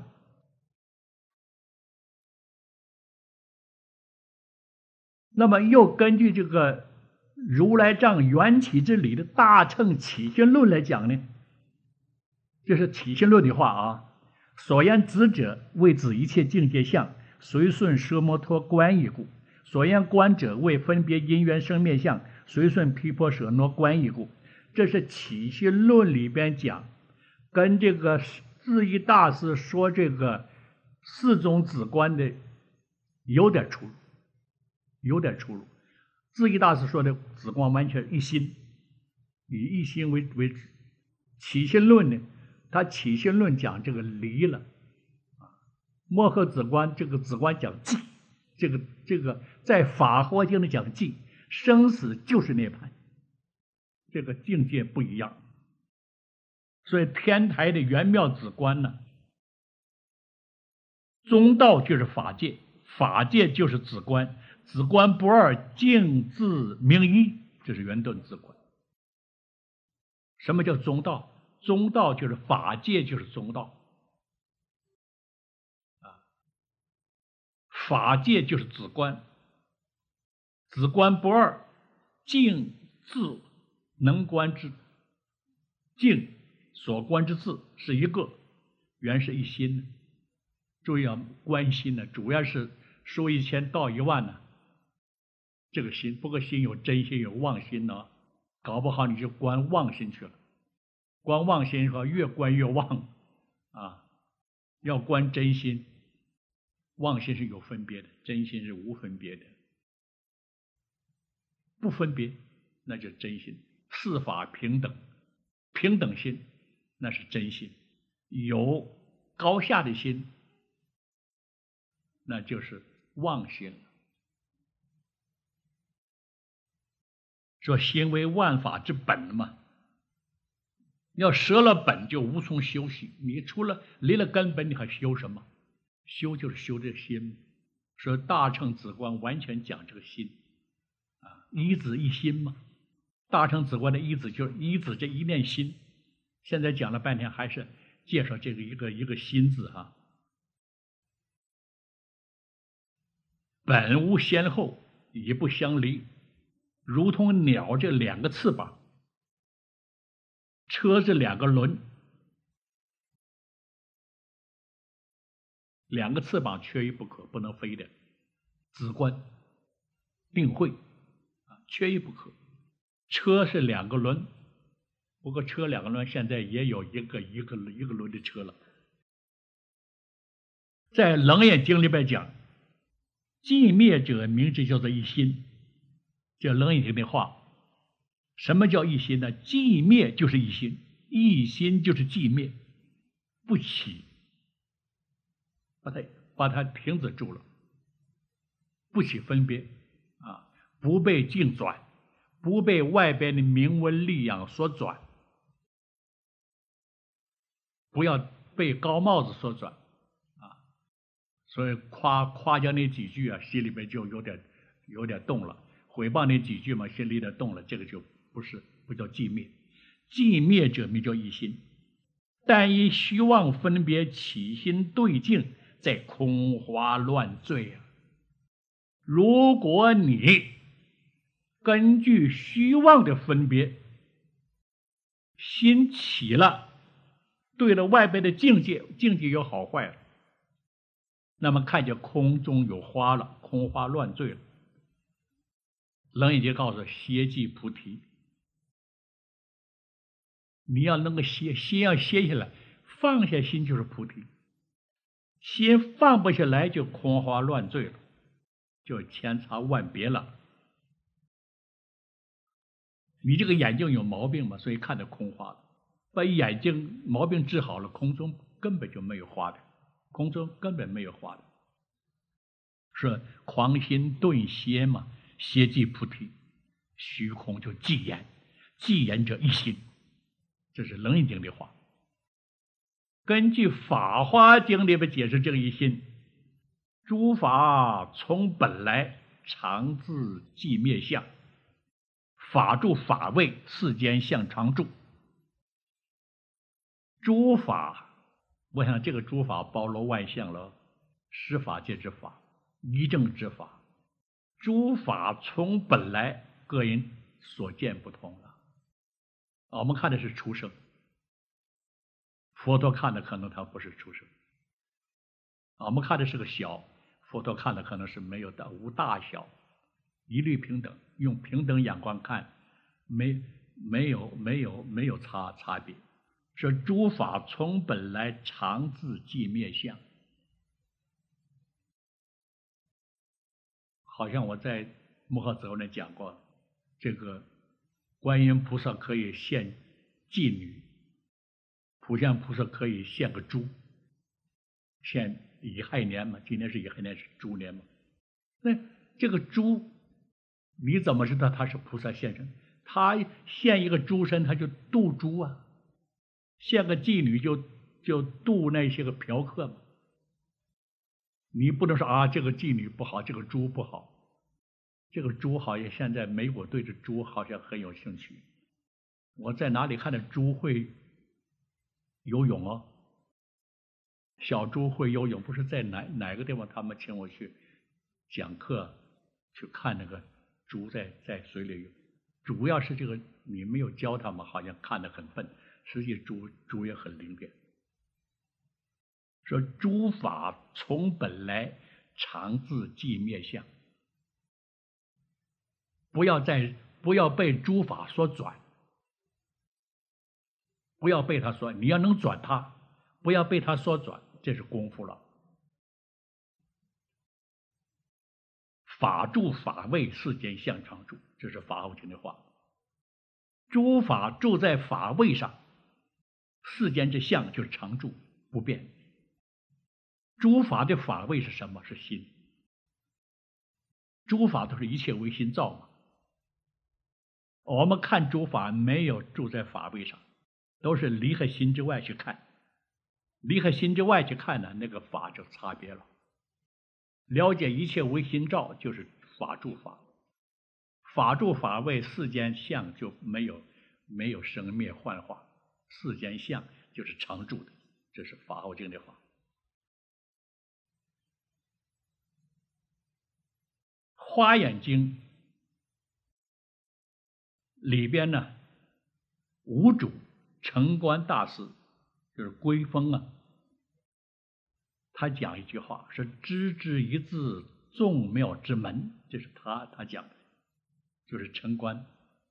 那么又根据这个如来藏缘起之理的大乘起信论来讲呢，这是起信论的话啊。所言止者，为指一切境界相，随顺奢摩托观义故；所言观者，为分别因缘生灭相，随顺毗婆舍那观义故。这是起信论里边讲，跟这个智义大师说这个四种止观的有点出入，有点出入。智义大师说的止观完全一心，以一心为为止。起信论呢，他起信论讲这个离了啊，摩诃止观这个止观讲寂，这个这个在法华经里讲寂，生死就是涅槃，这个境界不一样。所以天台的圆妙止观呢，中道就是法界，法界就是止观，止观不二，净自明一，这是圆顿止观。什么叫中道？中道就是法界，就是中道啊，法界就是止观， 子观不二，静自能观之。静所观之字是一个，原是一心。注意啊，观心呢，主要是说一千道一万呢。这个心，不过心有真心有妄心呢，搞不好你就观妄心去了。观妄心说越观越妄啊，要观真心。妄心是有分别的，真心是无分别的。不分别，那就是真心。四法平等，平等心那是真心。有高下的心，那就是妄心了。说心为万法之本嘛，要折了本就无从修习。你除了离了根本，你还修什么？修就是修这个心。说大乘止观完全讲这个心啊，一子一心嘛。大乘止观的一子就是一子这一念心。现在讲了半天，还是介绍这个一个一个心字哈。本无先后，也不相离，如同鸟这两个翅膀，车这两个轮，两个翅膀缺一不可，不能飞的。止观定慧啊，缺一不可。车是两个轮，不过车两个轮现在也有一个一个一个轮的车了。在《楞严经》里边讲，寂灭者名之叫做一心。这楞严经的话，什么叫一心呢？寂灭就是一心，一心就是寂灭，不起，把它把它停止住了，不起分别啊，不被境转，不被外边的名闻利养所转，不要被高帽子所转啊。所以夸夸奖那几句啊，心里边就有点有点动了；毁谤那几句嘛，心里有点动了。这个就不是不叫寂灭，寂灭者名叫一心。但以虚妄分别起心对境，在空花乱坠啊。如果你根据虚妄的分别，心起了，对了外边的境界，境界有好坏了，那么看见空中有花了，空花乱坠了。楞严经告诉歇即菩提，你要能够歇，心要歇下来，放下心就是菩提。心放不下来，就空花乱坠了，就千差万别了。你这个眼睛有毛病嘛，所以看到空花了。把眼睛毛病治好了，空中根本就没有花的，空中根本没有花的。是狂心顿歇嘛，歇即菩提，虚空就寂言，寂言者一心。这是楞严经的话。根据法华经里边解释这个一心，诸法从本来常自寂灭相，法住法位，世间相常住。诸法，我想这个诸法包罗万象了，十法界之法，一正之法。诸法从本来个人所见不同了。我们看的是出生，佛陀看的可能他不是出生。我们看的是个小，佛陀看的可能是没有的，无大小，一律平等，用平等眼光看，没没有没有没有差差别。是诸法从本来常自寂灭相。好像我在摩诃泽那讲过，这个观音菩萨可以现妓女，普贤菩萨可以现个猪，现乙亥年嘛，今年是乙亥年，是猪年嘛。那这个猪，你怎么知道他是菩萨现身？他现一个猪身，他就度猪啊。现个妓女就就度那些个嫖客嘛。你不能说啊，这个妓女不好，这个猪不好。这个猪好像现在美国对这猪好像很有兴趣。我在哪里看到猪会游泳哦？小猪会游泳，不是在哪哪个地方？他们请我去讲课，去看那个猪在在水里游，主要是这个你没有教他们，好像看得很笨，实际猪猪也很灵便。说诸法从本来，常自寂灭相，不要在不要被诸法所转，不要被他说，你要能转他，不要被他所转，这是功夫了。法住法位，世间相常住，这是法华经的话。诸法住在法位上，世间之相就是常住不变。诸法的法位是什么？是心。诸法都是一切唯心造嘛。我们看诸法没有住在法位上，都是离开心之外去看。离开心之外去看呢，那个法就差别了。了解一切唯心造，就是法住法。法住法位，世间相就没有没有生灭幻化，世间相就是常住的，这是法华经的话。华严经里边呢，五祖成观大师就是归峰啊，他讲一句话是“知之一字，众妙之门”，这是他他讲的，就是成观。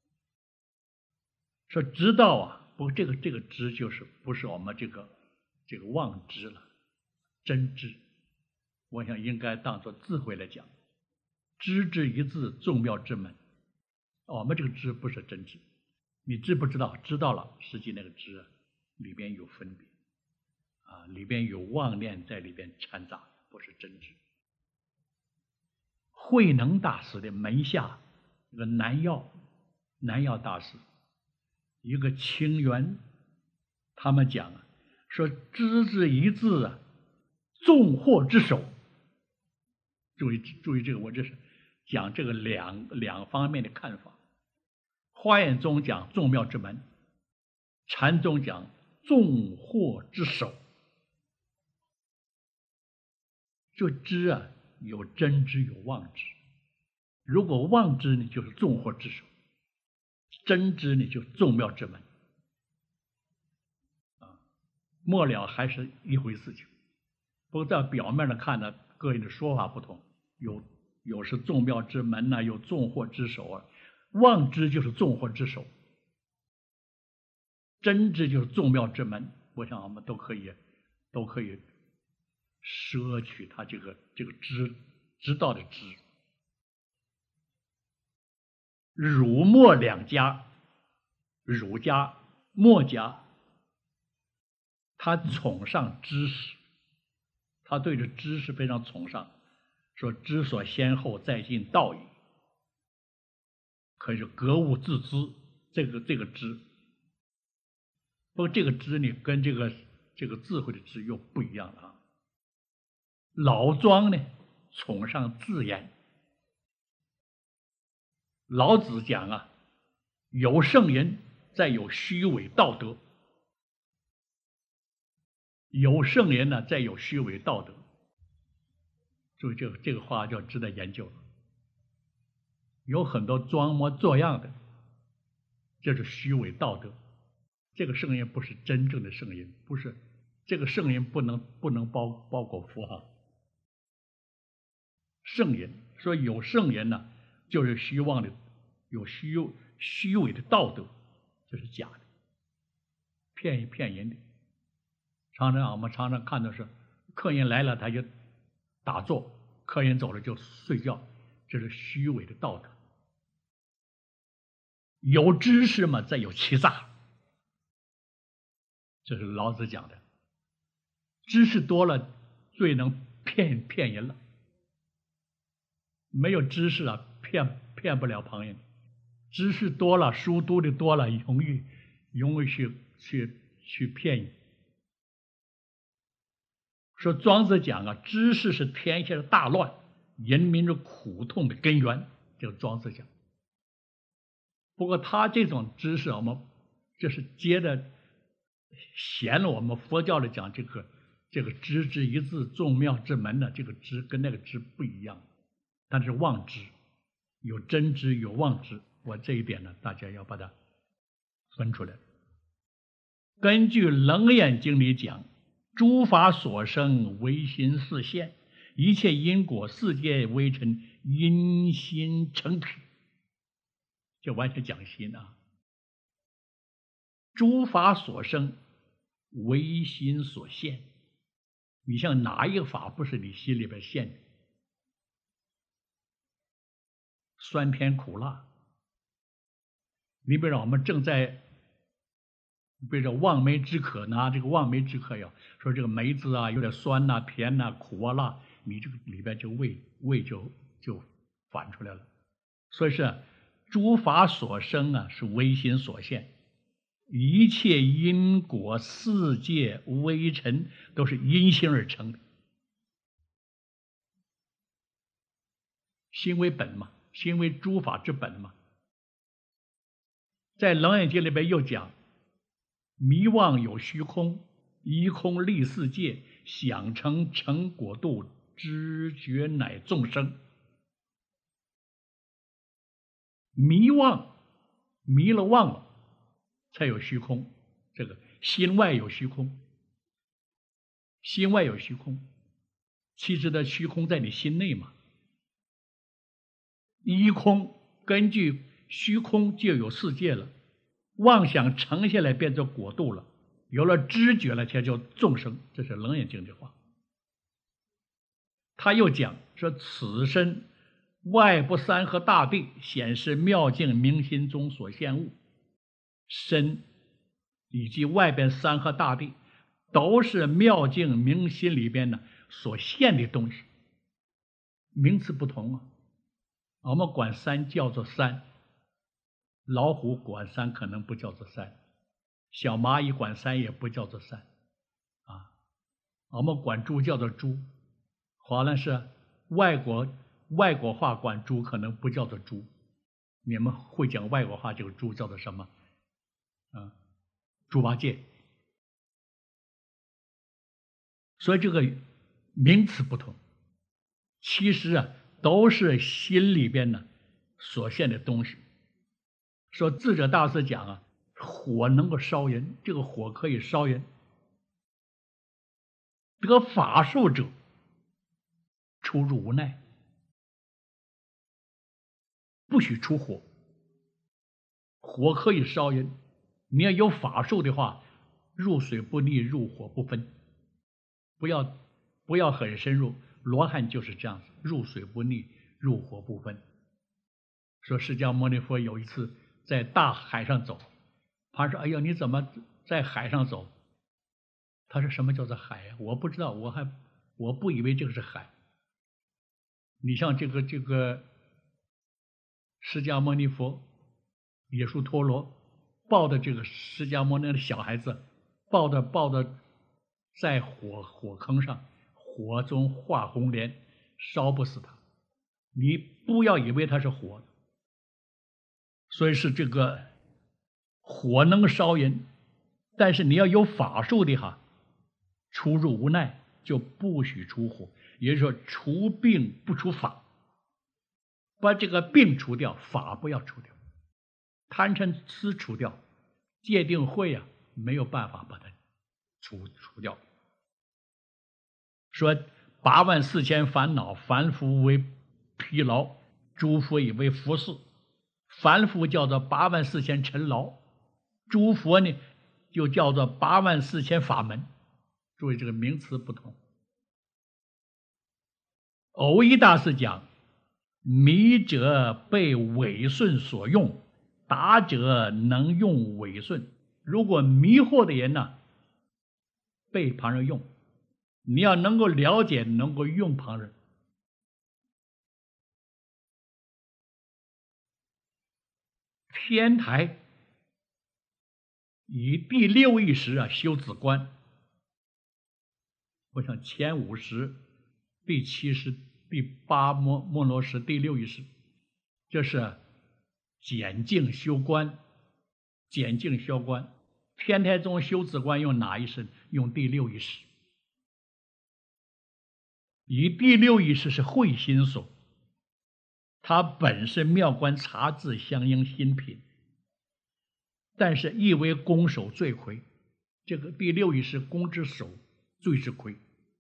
说知道啊，不，这个这个知就是不是我们这个这个妄知了，真知，我想应该当作智慧来讲。知之一字，众妙之门。我们这个知不是真知，你知不知道？知道了，实际那个知啊，里边有分别啊，里边有妄念在里边掺杂，不是真知。慧能大师的门下一个南药，南药大师，一个清源，他们讲啊，说知之一字啊，众惑之首。注意注意这个，我这是讲这个两两方面的看法。华严宗讲众妙之门，禅宗讲众惑之首。这知啊，有真知有妄知。如果妄知呢，就是众惑之首；真知呢，就是众妙之门。啊，末了还是一回事情。不过在表面上看呢，个人的说法不同，有有是众妙之门呐、啊，有众惑之首啊。妄知就是众惑之首，真知就是众妙之门。我想我们都可以都可以摄取他这个这个知知道的知。儒墨两家，儒家墨家，他崇尚知识，他对这知识非常崇尚，说知所先后，在进道矣。可以说格物致知，这个这个知，不过这个知呢，跟这个这个智慧的知又不一样了啊。老庄呢，崇尚自然。老子讲啊，有圣人，再有虚伪道德。有圣人呢，再有虚伪道德。所以这个这个话就值得研究了。有很多装模作样的，这是虚伪道德。这个圣人不是真正的圣人，不是这个圣人不能不能包包括佛哈。圣人说有圣人呢，就是虚妄的，有虚虚伪的道德，这是假的，骗骗人的。常常我们常常看到是客人来了他就打坐，客人走了就睡觉，这是虚伪的道德。有知识嘛，再有欺诈，这是老子讲的。知识多了，最能骗骗人了。没有知识啊，骗骗不了旁人。知识多了，书读的多了，容易容易去去去骗人。说庄子讲啊，知识是天下的大乱，人民的苦痛的根源，这个庄子讲。不过他这种知识，我们就是接着显了我们佛教的讲这个这个知之一字，众妙之门的这个知跟那个知不一样，但是妄知， 有真知有妄知，我这一点呢，大家要把它分出来。根据《楞严经》里讲，诸法所生，唯心是现，一切因果世界微尘，因心成体，这完全讲心啊。诸法所生，唯心所现。你像哪一个法不是你心里边现的？酸甜苦辣。你比如说我们正在，比如说望梅止渴呢，这个望梅止渴呀，说这个梅子啊有点酸呐、啊、甜呐、啊、苦啊、辣，你这个里边就味味就就反出来了。所以是诸法所生啊，是唯心所现，一切因果世界微尘都是因心而成的。心为本嘛，心为诸法之本嘛。在《楞严经》里边又讲，迷妄有虚空，依空立世界，想成成果度，知觉乃众生。迷妄，迷了妄了，才有虚空。这个心外有虚空，心外有虚空，其实的虚空在你心内嘛。依空，根据虚空就有世界了，妄想成下来变成果度了，有了知觉了才叫众生。这是《楞严经》的话。他又讲说，此身外部山河大地，显示妙境明心中所现物。身以及外边山河大地都是妙境明心里边呢所现的东西，名词不同啊。我们管山叫做山，老虎管山可能不叫做山，小蚂蚁管山也不叫做山啊。我们管猪叫做猪，好像是外国外国话管猪可能不叫做猪。你们会讲外国话，这个猪叫做什么？啊，猪八戒。所以这个名词不同，其实啊都是心里边呢所现的东西。说智者大师讲啊，火能够烧人，这个火可以烧人。得法术者出入无奈，不许出火。火可以烧人，你要有法术的话，入水不溺，入火不分。不要不要很深入，罗汉就是这样子，入水不溺，入火不分。说释迦牟尼佛有一次在大海上走，他说：“哎呀，你怎么在海上走？”他说：“什么叫做海呀？我不知道，我还我不以为这个是海。”你像这个这个释迦牟尼佛，耶稣陀罗抱的这个释迦牟尼的小孩子，抱的抱的在火火坑上，火中化红莲，烧不死他。你不要以为他是火的。所以是这个火能烧人，但是你要有法术的哈，出入无奈，就不许出火，也就是说除病不除法，把这个病除掉，法不要除掉，贪嗔痴除掉，戒定慧啊没有办法把它除除掉。说八万四千烦恼，凡夫为疲劳，诸佛以为服饰。凡夫叫做八万四千尘劳，诸佛呢就叫做八万四千法门。注意这个名词不同。藕益大师讲，迷者被违顺所用，达者能用违顺。如果迷惑的人呢，被旁人用，你要能够了解，能够用旁人。天台以第六意识啊修止观，我想前五十、第七十、第八摩摩罗什第六意识，这是简净修观。简净修观，天台宗修止观用哪一识？用第六意识。以第六意识是慧心所， 它本是妙观察字相应新品，但是亦为攻守罪魁。这个第六义是攻之守，罪之魁。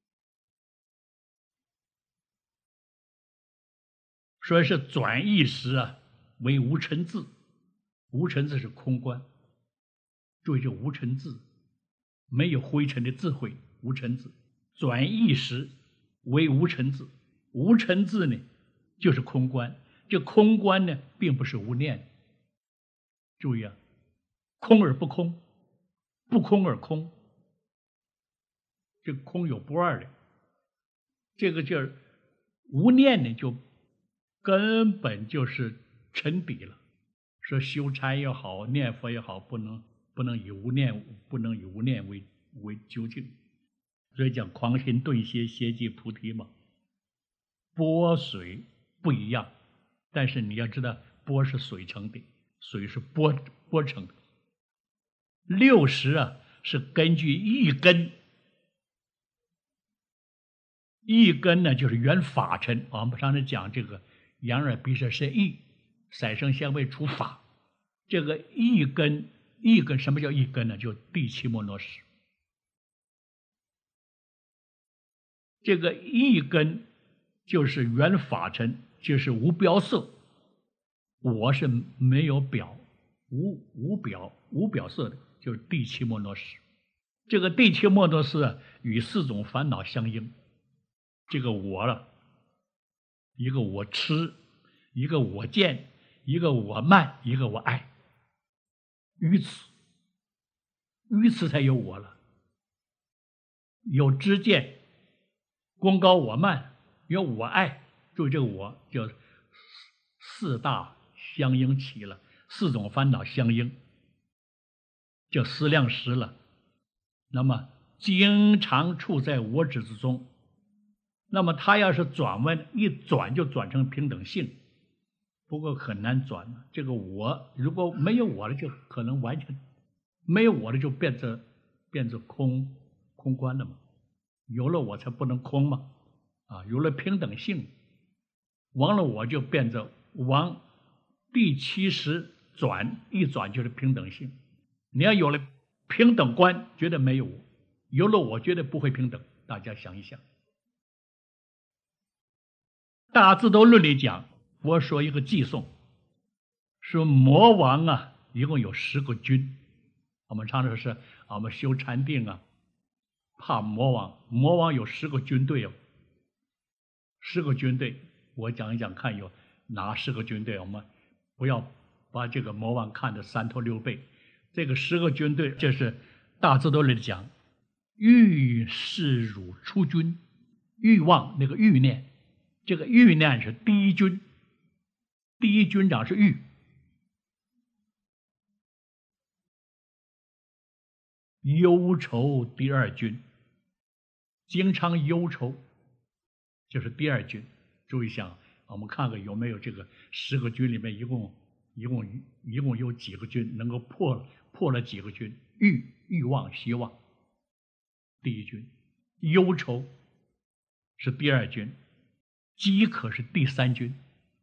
所以是转义时啊，为无尘字。无尘字是空观，注意这无尘字，没有灰尘的智慧，无尘字。转义时为无尘字，无尘字呢就是空观。这空观呢并不是无念，注意啊，空而不空，不空而空，这空有不二的。这个叫无念呢，就根本就是沉底了。说修禅也好，念佛也好，不能不能以无念，不能以无念为为究竟。所以讲狂心顿歇，歇即菩提嘛。波水不一样，但是你要知道，波是水成的，水是波波成的。六识啊，是根据一根，一根呢就是缘法尘。我们上次讲这个眼耳鼻舌身意，色声香味触法。这个一根，一根什么叫一根呢？就第七摩罗识。这个一根就是缘法尘，就是无表色。我是没有表，无无表无表色的，就是第七摩罗识。这个第七摩罗识啊，与四种烦恼相应。这个我了，一个我痴，一个我见，一个我慢，一个我爱。于此，于此才有我了。有知见，功高我慢，有我爱。注意这个我叫四大相应起了，四种烦恼相应，叫思量识了。那么经常处在我执之中。那么他要是转弯，一转就转成平等性，不过很难转。这个我如果没有我了，就可能完全没有我了，就变成变成空空观了嘛。有了我才不能空嘛，啊，有了平等性，忘了我就变成往第七识转，一转就是平等性。你要有了平等观，觉得没有我；有了我，觉得不会平等。大家想一想。大智度论里讲，我说一个寄颂，说魔王啊，一共有十个军。我们常说是我们修禅定啊，怕魔王。魔王有十个军队哦，十个军队。我讲一讲看有哪十个军队，我们不要把这个魔王看得三头六臂。这个十个军队，这是大智度论里讲，欲是汝出军，欲望那个欲念。这个欲念是第一军，第一军长是欲。忧愁第二军，经常忧愁，就是第二军。注意想，我们看看有没有这个十个军里面一共一共一共有几个军能够破破了几个军？欲欲望希望，第一军；忧愁是第二军。饥渴是第三军。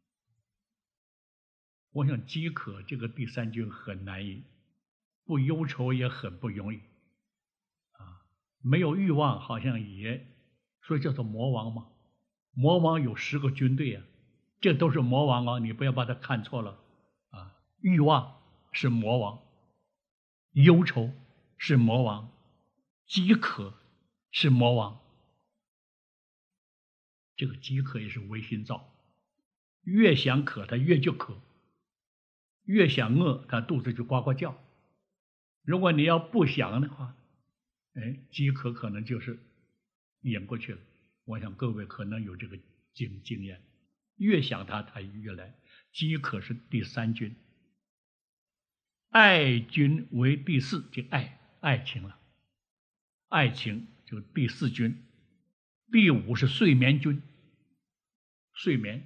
我想饥渴这个第三军很难以，不忧愁也很不容易啊。没有欲望好像也，所以叫做魔王嘛。魔王有十个军队啊，这都是魔王啊，你不要把它看错了啊。欲望是魔王，忧愁是魔王，饥渴是魔王。这个饥渴也是唯心造，越想渴他越就渴，越想饿他肚子就呱呱叫。如果你要不想的话，哎，饥渴可能就是演过去了。我想各位可能有这个经经验，越想他他越来。饥渴是第三军，爱军为第四，就爱爱情了，爱情就第四军。第五是睡眠军，睡眠，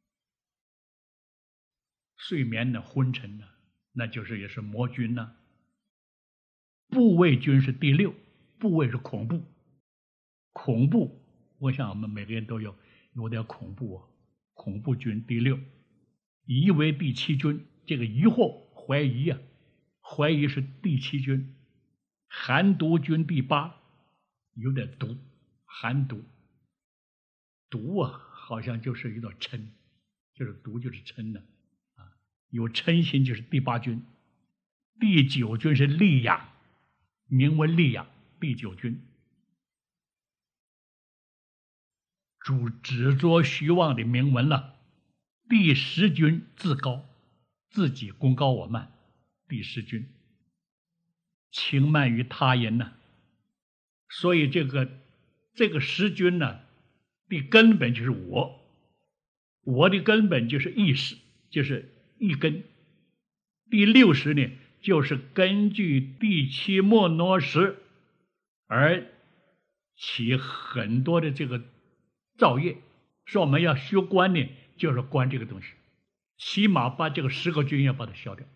睡眠的昏沉呢，那就是也是魔军呢。怖畏军是第六，怖畏是恐怖，恐怖，我想我们每个人都有有点恐怖啊，恐怖军第六。 夷为第七军。这个疑惑怀疑啊，怀疑是第七军。寒毒军第八，有点毒，寒毒。毒啊，好像就是一道嗔，就是毒就是嗔呢、啊，啊，有嗔心就是第八军。第九军是溧阳，名为溧阳，第九军。主执着虚妄的铭文了。第十军自高，自己功高我慢。第十军轻慢于他人呢、啊，所以这个这个十军呢，的根本就是我，我的根本就是意识，就是一根。第六十呢，就是根据第七莫诺识而起很多的这个造业。说我们要修观呢，就是观这个东西，起码把这个十个军要把它消掉。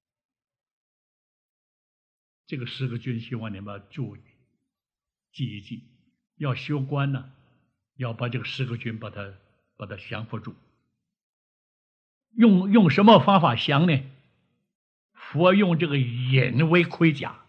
这个十个军希望你们注意记一记，要修观呢，要把这个十个军把它把它降服住。用用什么方法降呢？佛用这个忍为盔甲，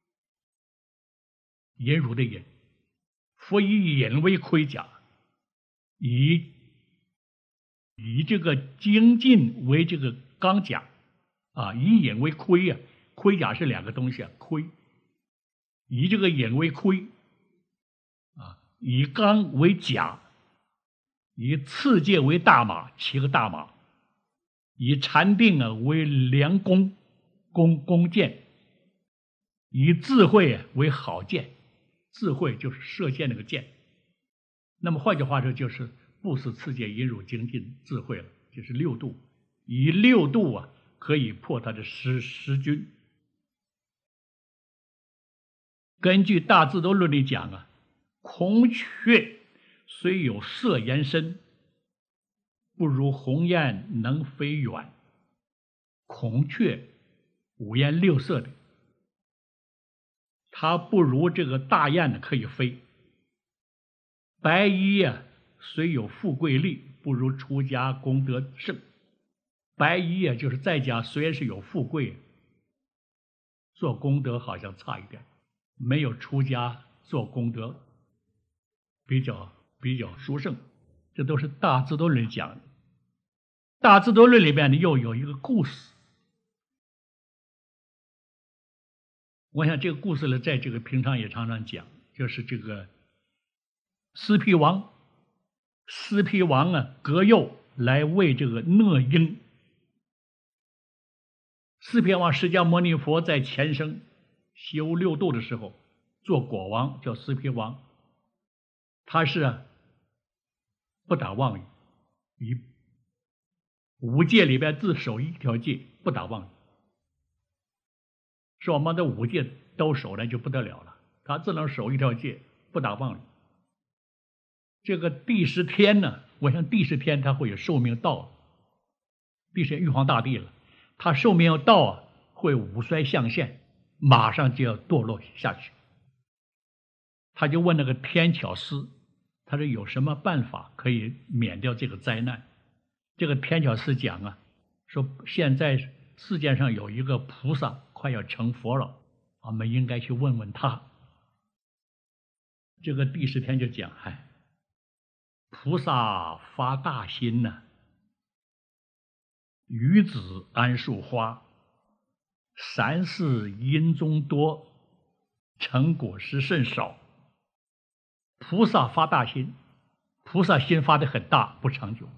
忍辱的忍，佛以忍为盔甲，以以这个精进为这个钢甲啊，以忍为盔呀、啊，盔甲是两个东西啊，盔，以这个忍为盔啊，以钢为甲，以刺剑为大马，骑个大马，以禅定啊为良弓，弓弓箭，以智慧、啊、为好箭，智慧就是射箭那个箭。那么换句话说，就是布施、持戒、忍辱、精进、智慧了，就是六度。以六度啊，可以破他的十十军。根据大智度论里讲啊，孔雀虽有色颜身，不如鸿雁能飞远。孔雀五颜六色的，它不如这个大雁呢可以飞。白衣啊，虽有富贵力，不如出家功德盛。白衣啊，就是在家虽然是有富贵，做功德好像差一点，没有出家做功德比较比较殊胜。这都是大智度论讲的。大智度论里边呢，又有一个故事。我想这个故事呢，在这个平常也常常讲，就是这个斯皮王，斯皮王啊，割肉来喂这个讷鹰。斯皮王释迦牟尼佛在前生修六度的时候，做国王叫斯皮王，他是啊不打妄语，以五戒里边自守一条戒，不打妄语。说我们的五戒都守了就不得了了，他只能守一条戒，不打妄语。这个第十天呢，我想第十天他会有寿命到，第十天玉皇大帝了，他寿命要到啊，会五衰相现，马上就要堕落下去。他就问那个天巧师，他说有什么办法可以免掉这个灾难？这个天巧师讲啊，说现在世界上有一个菩萨快要成佛了，我们应该去问问他。这个第十天就讲，哎，菩萨发大心呐、啊，与子安树花，三世因中多，成果实甚少。菩萨发大心，菩萨心发的很大，不长久。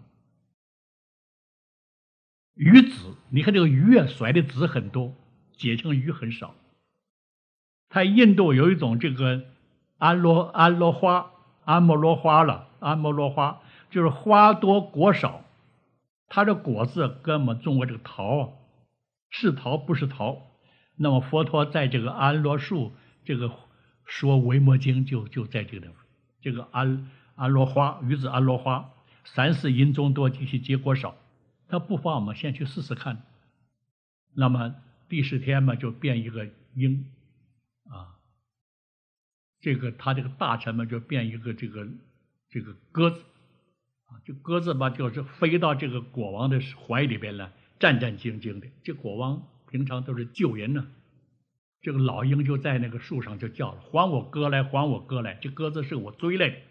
鱼子，你看这个鱼啊，甩的子很多，结成鱼很少。在印度有一种这个安罗安罗花，安摩罗花了，安摩罗花就是花多果少，它的果子跟我们中国这个桃是桃不是桃。那么佛陀在这个安罗树这个说维摩经就就在这个地方，这个安安罗花，鱼子安罗花，三世因中多，及其结果少。他不妨我们先去试试看。那么第十天嘛，就变一个鹰啊，这个他这个大臣们就变一个这个这个鸽子这鸽子吧，就是飞到这个国王的怀里边了，战战兢兢的。这国王平常都是救人呢，这个老鹰就在那个树上就叫了：“还我鸽来，还我鸽来！这鸽子是我追来的。”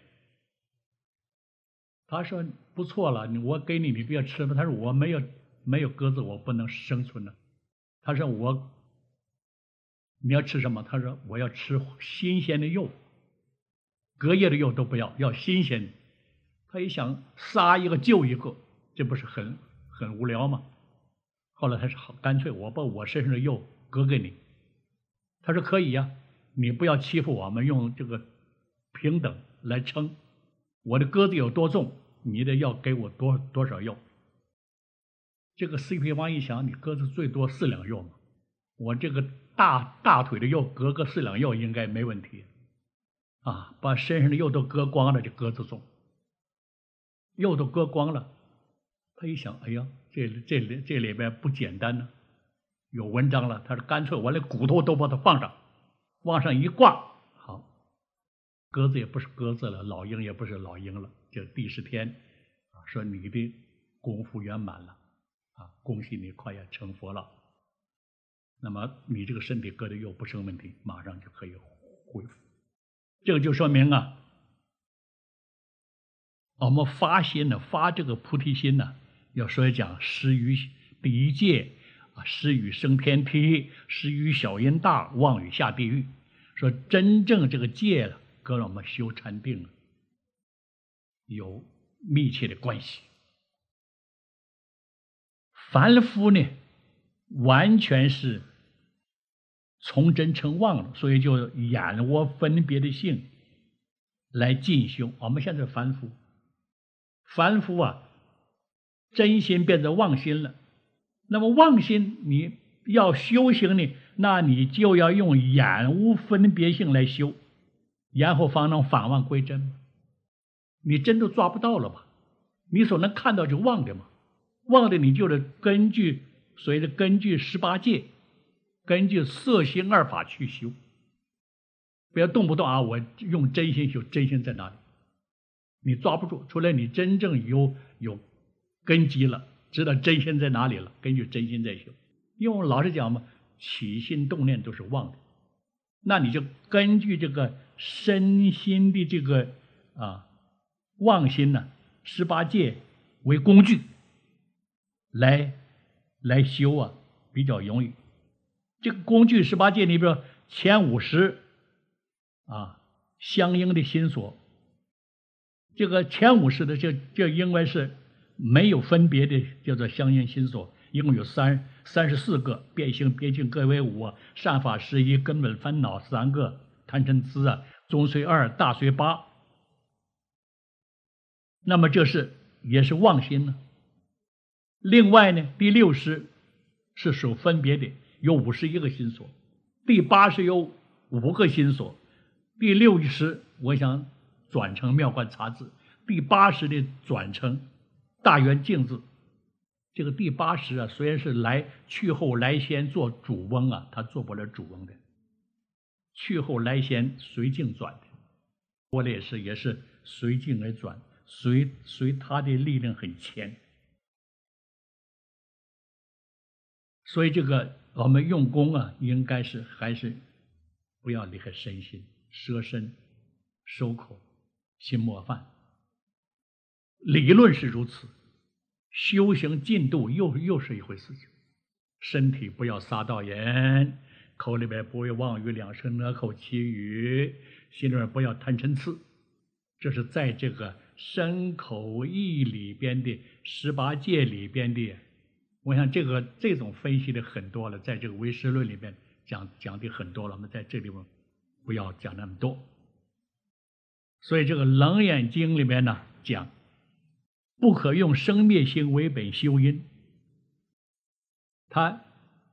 他说：“不错了，我给你，你不要吃吧。”他说：“我没有没有鸽子，我不能生存了。”他说：“我你要吃什么？”他说：“我要吃新鲜的肉，隔夜的肉都不要，要新鲜的。”他一想，杀一个救一个，这不是很很无聊吗？后来他说：“好，干脆我把我身上的肉割给你。”他说：“可以呀，你不要欺负我们，用这个平等来称。我的鸽子有多重，你得要给我多多少肉。”这个 C P 王一想，你鸽子最多四两肉嘛，我这个大大腿的肉割个四两肉应该没问题啊！把身上的肉都割光了，这鸽子重。肉都割光了，他一想，哎呀，这这里这里边不简单呢，有文章了。他说：“干脆我连骨头都把它放上，往上一挂，好，鸽子也不是鸽子了，老鹰也不是老鹰了。这第十天啊，说你的功夫圆满了啊，恭喜你快要成佛了。那么你这个身体割的肉不成问题，马上就可以恢复。”这个就说明啊。我们发心呢，发这个菩提心呢，要说讲施于第一戒啊，施于升天梯，施于小阴大，妄语下地狱。说真正这个戒了，跟我们修禅定有密切的关系。凡夫呢，完全是从真成妄了，所以就眼窝分别的性来进修。我们现在凡夫。凡夫啊，真心变成妄心了。那么妄心你要修行呢，那你就要用眼无分别性来修，然后方能返妄归真。你真都抓不到了吧？你所能看到就妄的嘛，妄的你就是根据所谓的根据十八界，根据色心二法去修。不要动不动啊，我用真心修，真心在哪里？你抓不住，除了你真正有有根基了，知道真心在哪里了，根据真心在修。因为我老实讲嘛，起心动念都是妄的，那你就根据这个身心的这个啊妄心呢，十八界为工具来来修啊，比较容易。这个工具十八界，你比如说前五十啊相应的心所。这个前五十的这这应该是没有分别的，叫做相应心所，一共有三三十四个，变性别性各为五啊，善法十一，根本烦恼三个，贪嗔痴啊，中随二，大随八。那么这是也是妄心呢。另外呢，第六识是属分别的，有五十一个心所，第八识有五个心所，第六识我想转成妙观察字，第八识的转成大圆镜字。这个第八识啊，虽然是来去后来先做主翁啊，他做不了主翁的，去后来先随境转的。我也是也是随境而转，随随他的力量很强。所以这个我们用功啊，应该是还是不要离开身心，舍身收口心莫犯。理论是如此，修行进度又又是一回事情。身体不要杀到人，口里边不要妄语两声恶口绮语，心里边不要贪嗔痴。这是在这个身口意里边的十八界里边的。我想这个这种分析的很多了，在这个唯识论里边讲讲的很多了，我们在这里面不要讲那么多。所以这个《楞严经》里面呢讲，不可用生灭心为本修因。他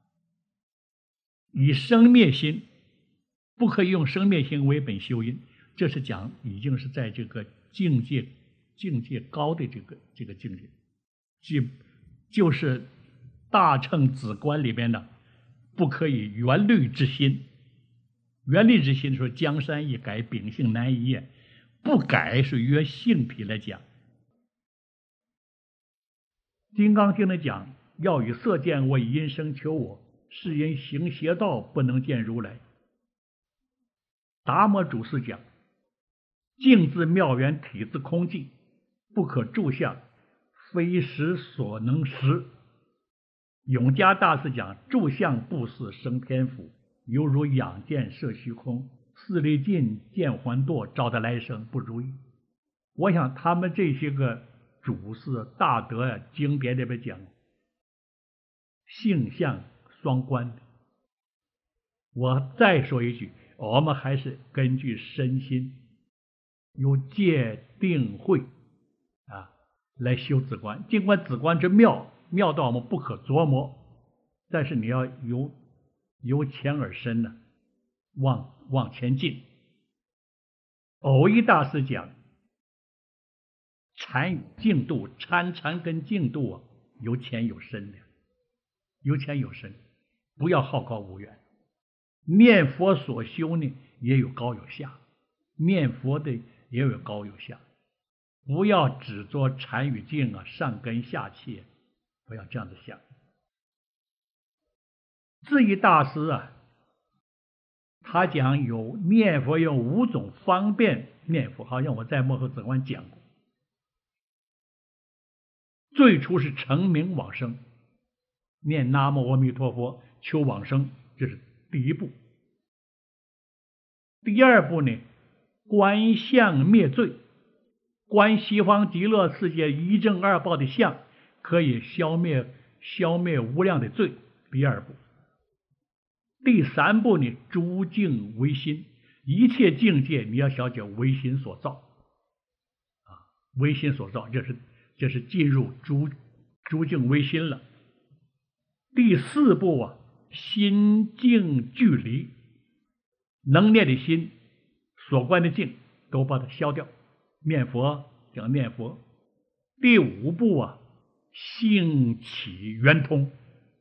以生灭心，不可以用生灭心为本修因，这是讲已经是在这个境界境界高的这个这个境界，即就是大乘止观里边的不可以原律之心。原律之心说江山易改，秉性难移，不改是约性体来讲。 金刚经》里讲，要以色见我，以音声求我，是因行邪道，不能见如来。达摩祖师讲，静自妙缘，体自空寂，不可住相，非时所能识。永嘉大师讲，住相不是生天福，犹如仰见射虚空，四力尽，见还堕，招得来生不如意。我想他们这些个祖师大德啊，经典里边讲，性相双关的。我再说一句，我们还是根据身心，有戒定慧啊来修止观。尽管止观之妙，妙到我们不可琢磨，但是你要由由浅而深呢、啊，往往前进。偶一大师讲，禅与净度，参禅跟净度啊，有浅有深的，有浅有深，不要好高骛远。念佛所修呢，也有高有下，念佛的也有高有下，不要只做禅与净啊，上根下切，不要这样子想。智义大师啊，他讲有念佛有五种方便念佛，好像我在幕后止观讲过。最初是成名往生，念南无阿弥陀佛求往生，这是第一步。第二步呢，观相灭罪，观西方极乐世界一正二报的相，可以消灭消灭无量的罪。第二步。第三步呢，诸境唯心，一切境界你要了解唯心所造啊，唯心所造，这是这是进入诸诸境唯心了。第四步啊，心境距离，能念的心，所观的境都把它消掉。念佛讲念佛。第五步啊，性起圆通，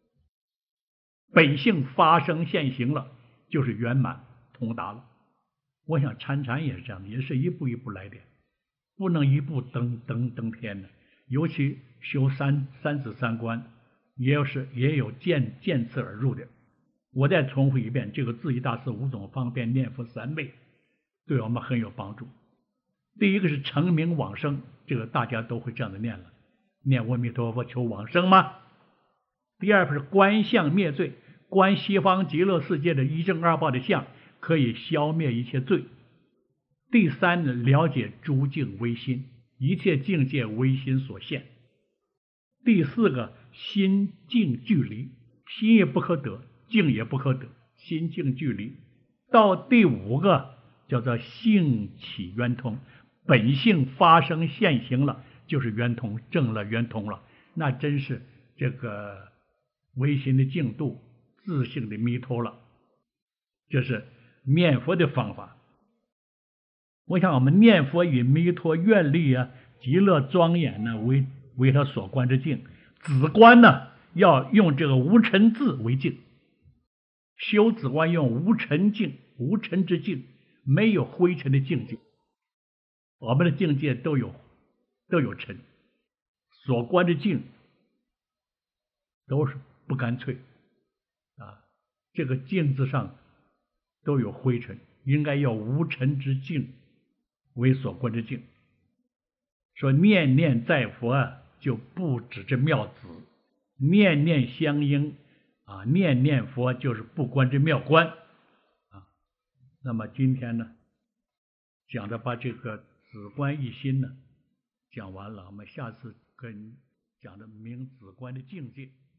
本性发生现行了，就是圆满通达了。我想参禅也是这样的，也是一步一步来的，不能一步登登登天的。尤其修三三子三观，也有是也有渐渐次而入的。我再重复一遍，这个智义大师五种方便念佛三昧，对我们很有帮助。第一个是成名往生，这个大家都会这样的念了，念阿弥陀佛求往生吗？第二是观相灭罪，观西方极乐世界的一正二报的相，可以消灭一切罪。第三呢，了解诸境唯心，一切境界唯心所现。第四个，心境距离，心也不可得，境也不可得，心境距离。到第五个叫做性起圆通，本性发生现行了，就是圆通，证了圆通了，那真是这个唯心的净度，自性的弥陀了。这是念佛的方法。我想我们念佛以弥陀愿力啊，极乐庄严呢为为他所观之境，止观呢要用这个无尘字为境，修止观用无尘境，无尘之境，没有灰尘的境界。我们的境界都有都有尘，所观的境都是不干脆啊，这个镜子上都有灰尘，应该要无尘之境为所观之境。说念念在佛啊，就不止这妙子，念念相应啊，念念佛就是不观之妙观啊。那么今天呢，讲的把这个止观一心呢讲完了，我们下次跟讲的明止观的境界。